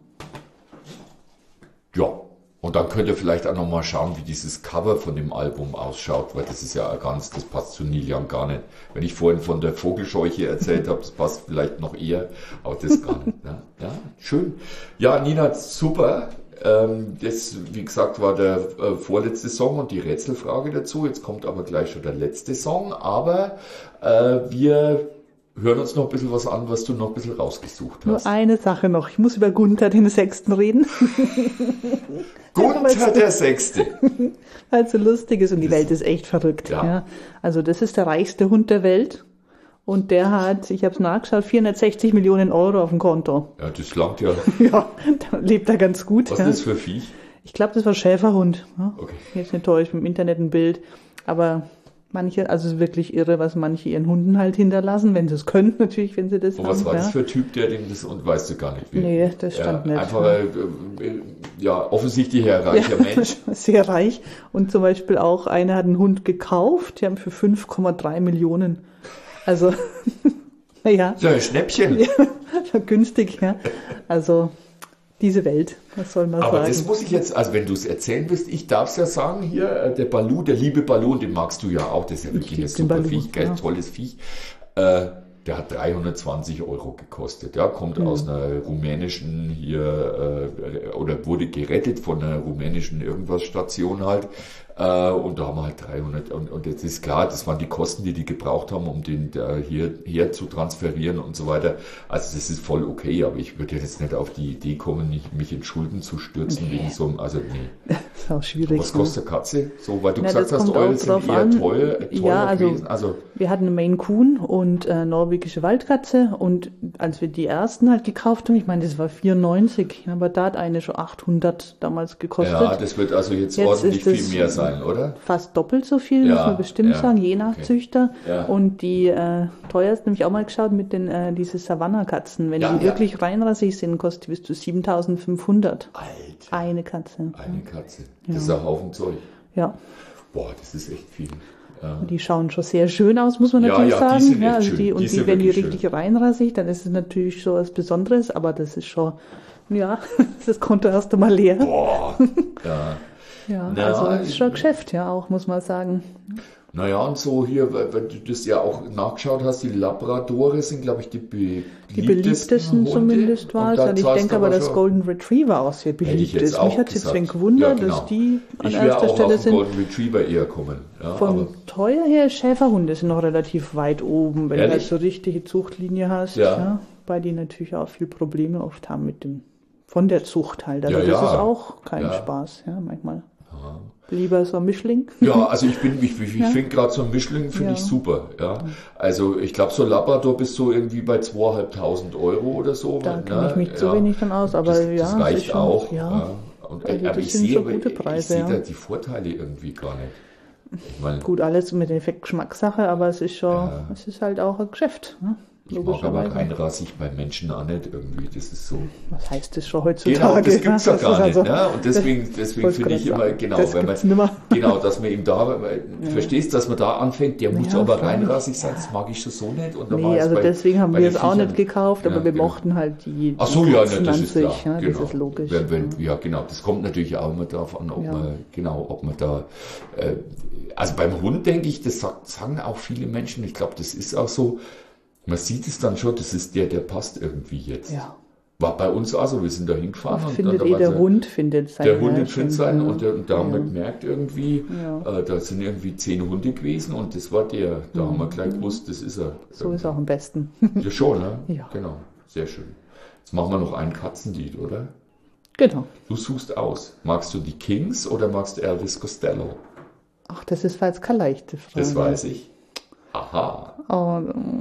Ja, und dann könnt ihr vielleicht auch nochmal schauen, wie dieses Cover von dem Album ausschaut, weil das ist ja ganz, das passt zu Neil Young gar nicht. Wenn ich vorhin von der Vogelscheuche erzählt habe, das passt vielleicht noch eher, aber das gar nicht. Ne? Ja, schön. Ja, Nina, super. Ähm, das, wie gesagt, war der äh, vorletzte Song und die Rätselfrage dazu. Jetzt kommt aber gleich schon der letzte Song, aber äh, wir hören uns noch ein bisschen was an, was du noch ein bisschen rausgesucht Nur hast. eine Sache noch. Ich muss über Gunther den Sechsten reden. Gunther der Sechste. Weil es so lustig ist und die Welt ist echt verrückt. Ja. Ja. Also das ist der reichste Hund der Welt und der hat, ich habe es nachgeschaut, vierhundertsechzig Millionen Euro auf dem Konto. Ja, das langt ja. Ja, da lebt er ganz gut. Was ja. ist das für Viech? Ich glaube, das war Schäferhund. Ja. Okay. Jetzt nicht täuscht, im Internet ein Bild. Aber manche, also es ist wirklich irre, was manche ihren Hunden halt hinterlassen, wenn sie es können, natürlich, wenn sie das Und haben. was war ja. das für ein Typ, der dem das, und weißt du gar nicht, wie? Nee, das stand ja, nicht. Einfach, äh, äh, ja, offensichtlich ein reicher Ja, Mensch. sehr reich. Und zum Beispiel auch einer hat einen Hund gekauft, die haben für fünf Komma drei Millionen. Also, naja, So ein Schnäppchen. ja, günstig, ja. Also, diese Welt, was soll man Aber sagen? das muss ich jetzt, also wenn du es erzählen willst, ich darf es ja sagen, hier, äh, der Balu, der liebe Balu, und den magst du ja auch, das ist ja wirklich ein lieb den super Balu, Viech, gell, ja. tolles Viech. Äh, der hat dreihundertzwanzig Euro gekostet. Ja, kommt Mhm. aus einer rumänischen hier, äh, oder wurde gerettet von einer rumänischen irgendwas Station halt. Äh, und da haben wir halt dreihundert. Und, und jetzt ist klar, das waren die Kosten, die die gebraucht haben, um den da hier, hier zu transferieren und so weiter. Also das ist voll okay, aber ich würde jetzt nicht auf die Idee kommen, mich, mich in Schulden zu stürzen Nee. wegen so einem, also nee. ist auch schwierig. Was ne? kostet eine Katze? So, weil du Ja, gesagt das hast, kommt eure auch sind drauf eher an. teuer, teuer Ja, also- gewesen. Also, Wir hatten eine Maine Coon und äh, norwegische Waldkatze und als wir die ersten halt gekauft haben, ich meine, das war vierundneunzig, aber da hat eine schon achthundert damals gekostet. ja, das wird also jetzt, Jetzt ordentlich ist es- viel mehr sein, oder? Fast doppelt so viel, Ja, muss man bestimmt ja, sagen, je nach okay. Züchter. Ja. Und die äh, teuersten habe ich auch mal geschaut mit den äh, diese Savannah-Katzen. Wenn Ja, die ja. wirklich reinrassig sind, kostet die bis zu siebentausendfünfhundert. Alter, Eine Katze. eine Katze. Das ist ein Haufen Zeug. Ja, Boah, das ist echt viel. Ja. die schauen schon sehr schön aus, muss man Ja, natürlich ja, die sagen. sind echt ja, also schön. die, Die und die, sind wenn die wirklich richtig reinrassig, dann ist es natürlich so was Besonderes, aber das ist schon, ja, das Konto erst einmal leer. Boah, ja. Ja, Na, also das ist schon ein Geschäft, ja, auch, muss man sagen. Naja, und so hier, weil, weil du das ja auch nachgeschaut hast, die Labradore sind, glaube ich, die beliebtesten Die beliebtesten Hunde. zumindest war Und es. da Und ich zahlst denke du aber, dass schon- Golden Retriever auch sehr Hätte ich beliebt jetzt ist. auch Mich hat es jetzt gesagt. ein gewundert, Ja, genau. dass die an Ich wäre erster auch Stelle auf den sind. Golden Retriever eher kommen. Ja, Vom aber, Teuer her, Schäferhunde sind noch relativ weit oben, wenn Ehrlich? du halt so richtige Zuchtlinie hast. Ja. Ja. Weil die natürlich auch viel Probleme oft haben mit dem, von der Zucht halt. Also Ja, das ja. ist auch kein Ja. Spaß, ja, manchmal. Lieber so ein Mischling. ja, also ich bin, ich, ich Ja. finde gerade so ein Mischling finde Ja. ich super. Ja, also ich glaube so Labrador bist so irgendwie bei zweieinhalbtausend Euro oder so. Da ne? kenne ich mich zu Ja. wenig dann aus, aber das, ja, das es reicht ist schon, auch. Ja. Ja. Und, Also aber das ich sind sehe, schon aber gute ich Preise, sehe ja. da die Vorteile irgendwie gar nicht. Ich meine, Gut, alles mit Effekt Geschmackssache, aber es ist schon, Ja. es ist halt auch ein Geschäft. Ne? ich mag aber Logischerweise. reinrassig bei Menschen auch nicht irgendwie. Das ist so. Was heißt das schon heutzutage? Genau, das gibt's ja Das gar ist nicht. also- Ne? Und deswegen, deswegen wollte finde ich gerade immer, sagen, genau, das wenn man, gibt's nimmer. genau, dass man ihm da, weil, verstehst, dass man da anfängt, der muss Ja, aber voll. reinrassig sein, das mag ich schon so nicht. Und dann war Nee, es also bei- deswegen haben bei wir den es auch Viechern- nicht gekauft, aber Ja, wir genau. mochten halt die, Ach so, die ja, ne, Katzen das an ist sich. klar. Ja, genau. Das ist logisch. Wenn, wenn, ja, genau. Das kommt natürlich auch immer darauf an, ob Ja. man, genau, ob man da, äh, also beim Hund denke ich, das sagt, sagen auch viele Menschen, ich glaube, das ist auch so, man sieht es dann schon, das ist der, der passt irgendwie jetzt. Ja. War bei uns auch so, wir sind da hingefahren. Oft und findet dann, eh da der war so- Hund findet sein. Der Hund ja, findet schon, sein ja. und, der, und da haben wir gemerkt irgendwie, Ja. äh, da sind irgendwie zehn Hunde gewesen und das war der. Da haben wir gleich gewusst, das ist er. Mhm. So ist auch am besten. Ja, schon, ne? Ja. Genau, sehr schön. Jetzt machen wir noch ein Katzenlied, oder? Genau. Du suchst aus. Magst du die Kings oder magst du Elvis Costello? Ach, das ist jetzt keine leichte Frage. Das weiß ich. Aha. Oh,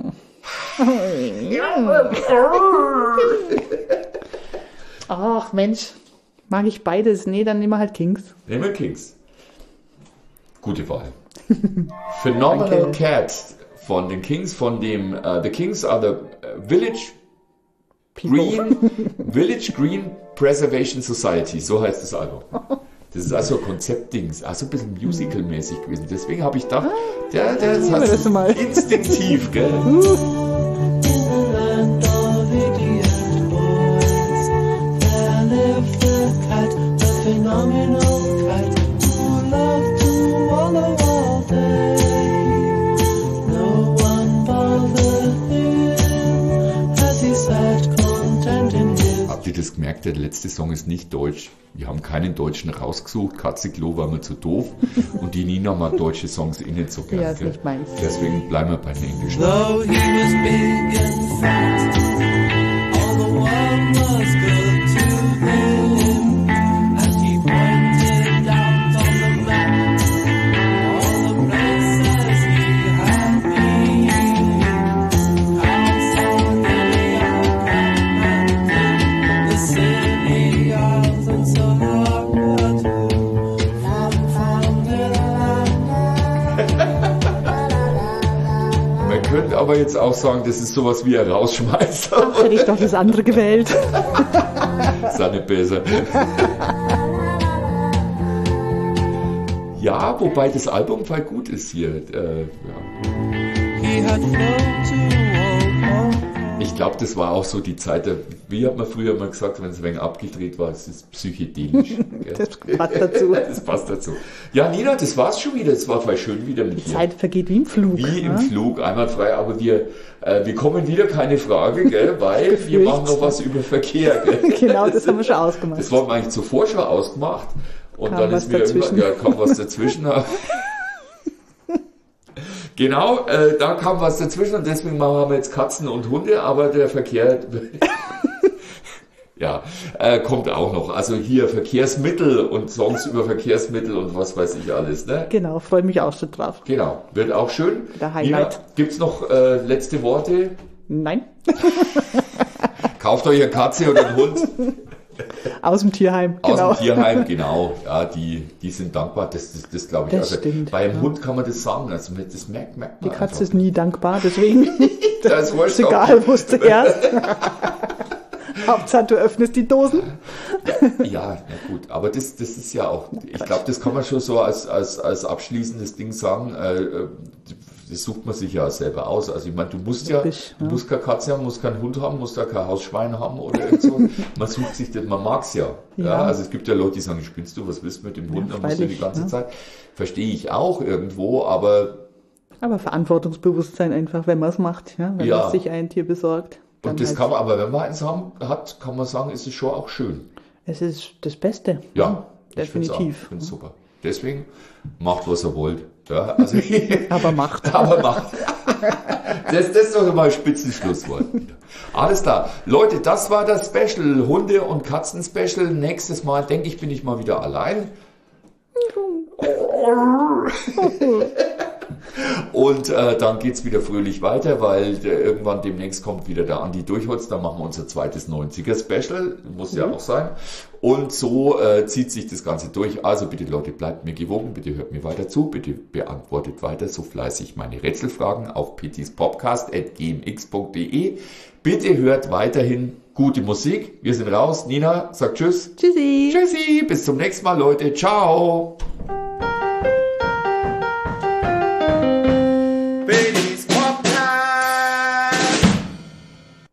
ach Mensch, mag ich beides? Nee, dann nehmen wir halt Kings. Nehmen wir Kings. Gute Wahl. Phenomenal Danke. Cat von den Kings, von dem uh, The Kings are the uh, Village People. Green Village Green Preservation Society, so heißt das Album. Das ist also ein Konzeptdings, also ein bisschen musical-mäßig gewesen. Deswegen habe ich gedacht, der, der das nehmen wir das mal. instinktiv, gell? land of idiot boys, there lived a cat, a phenomenal cat, who loved to wallow all day. No one bothered him, as he sat content in his. Habt ihr das gemerkt? Der letzte Song ist nicht deutsch. Wir haben keinen Deutschen rausgesucht. Katzeklo war mir zu doof. Und die Nina mag deutsche Songs eh nicht so gern. Ja, ist gell? nicht meins. Deswegen bleiben wir bei den Englischen. Though he was big and fat, all the world was good to him. As he pointed out on the map, all the places he had been. Outside the city isles and Sahara too. From, from the Man könnte aber jetzt auch sagen, das ist sowas wie ein Rausschmeißer. Hätte ich doch das andere gewählt. Seine besser. Ja, wobei das Album voll gut ist hier. Äh, ja. he had flown to all Ich glaube, das war auch so die Zeit, der, wie hat man früher mal gesagt, wenn es ein wenig abgedreht war, es ist psychedelisch. gell? Das passt dazu. Das passt dazu. Ja, Nina, das war's schon wieder. Es war voll schön wieder mit dir. Zeit vergeht wie im Flug. Wie im ne? Flug, einwandfrei, aber wir, äh, wir kommen wieder, keine Frage, gell, weil wir Gefühlt. machen noch was über Verkehr. Gell? Genau, das haben wir schon ausgemacht. Das wollten wir eigentlich zuvor schon ausgemacht. Und Kam dann was ist mir dazwischen. irgendwann, ja, kam was dazwischen. Genau, äh, da kam was dazwischen und deswegen haben wir jetzt Katzen und Hunde, aber der Verkehr Ja, äh, kommt auch noch. Also hier Verkehrsmittel und Songs über Verkehrsmittel und was weiß ich alles, ne? Genau, freue mich auch schon drauf. Genau, wird auch schön. Der Highlight. Nina, gibt's noch äh, letzte Worte? Nein, Kauft euch eine Katze oder einen Hund aus dem Tierheim. aus Genau. dem Tierheim, genau. Ja, die, die sind dankbar. Das, das, das glaube ich. Das also stimmt, bei einem ja. Hund kann man das sagen. Also das merkt, merkt Die man Katze einfach. ist nie dankbar, deswegen Das ist wurscht, ist egal, wo du her. Hauptsache, du öffnest die Dosen. Ja, na gut, aber das, das ist ja auch, ich glaube, das kann man schon so als, als, als abschließendes Ding sagen, äh, das sucht man sich ja selber aus. Also ich meine, du musst ja, Logisch, du ja. musst keine Katze haben, musst keinen Hund haben, musst da kein Hausschwein haben oder irgend so. Man sucht sich das, man mag's ja. ja. Ja. Also es gibt ja Leute, die sagen, spinnst du, was willst du mit dem Hund? Ja, Dann musst du die freilich, ganze ja. Zeit. Verstehe ich auch irgendwo, aber Aber Verantwortungsbewusstsein einfach, wenn man es macht, ja? Wenn Ja. man sich ein Tier besorgt. dann und das halt. kann man, aber wenn man eins haben, hat, kann man sagen, ist es schon auch schön. Es ist das Beste. Ja, ich find's auch. definitiv. Ich finde es super. Deswegen macht, was ihr wollt. Ja, also, Aber macht. aber macht. Das, das ist doch mal ein Spitzenschlusswort. Alles klar. Leute, das war das Special. Hunde- und Katzen-Special. Nächstes Mal, denke ich, bin ich mal wieder allein. Und äh, dann geht's wieder fröhlich weiter, weil äh, irgendwann demnächst kommt wieder der Andi Durchholz, dann machen wir unser zweites neunziger-Special, muss ja auch sein. Und so äh, zieht sich das Ganze durch. Also bitte Leute, bleibt mir gewogen, bitte hört mir weiter zu, bitte beantwortet weiter so fleißig meine Rätselfragen auf pittispodcast at g m x punkt d e. Bitte hört weiterhin gute Musik. Wir sind raus. Nina sagt Tschüss. Tschüssi. Tschüssi, bis zum nächsten Mal, Leute. Ciao.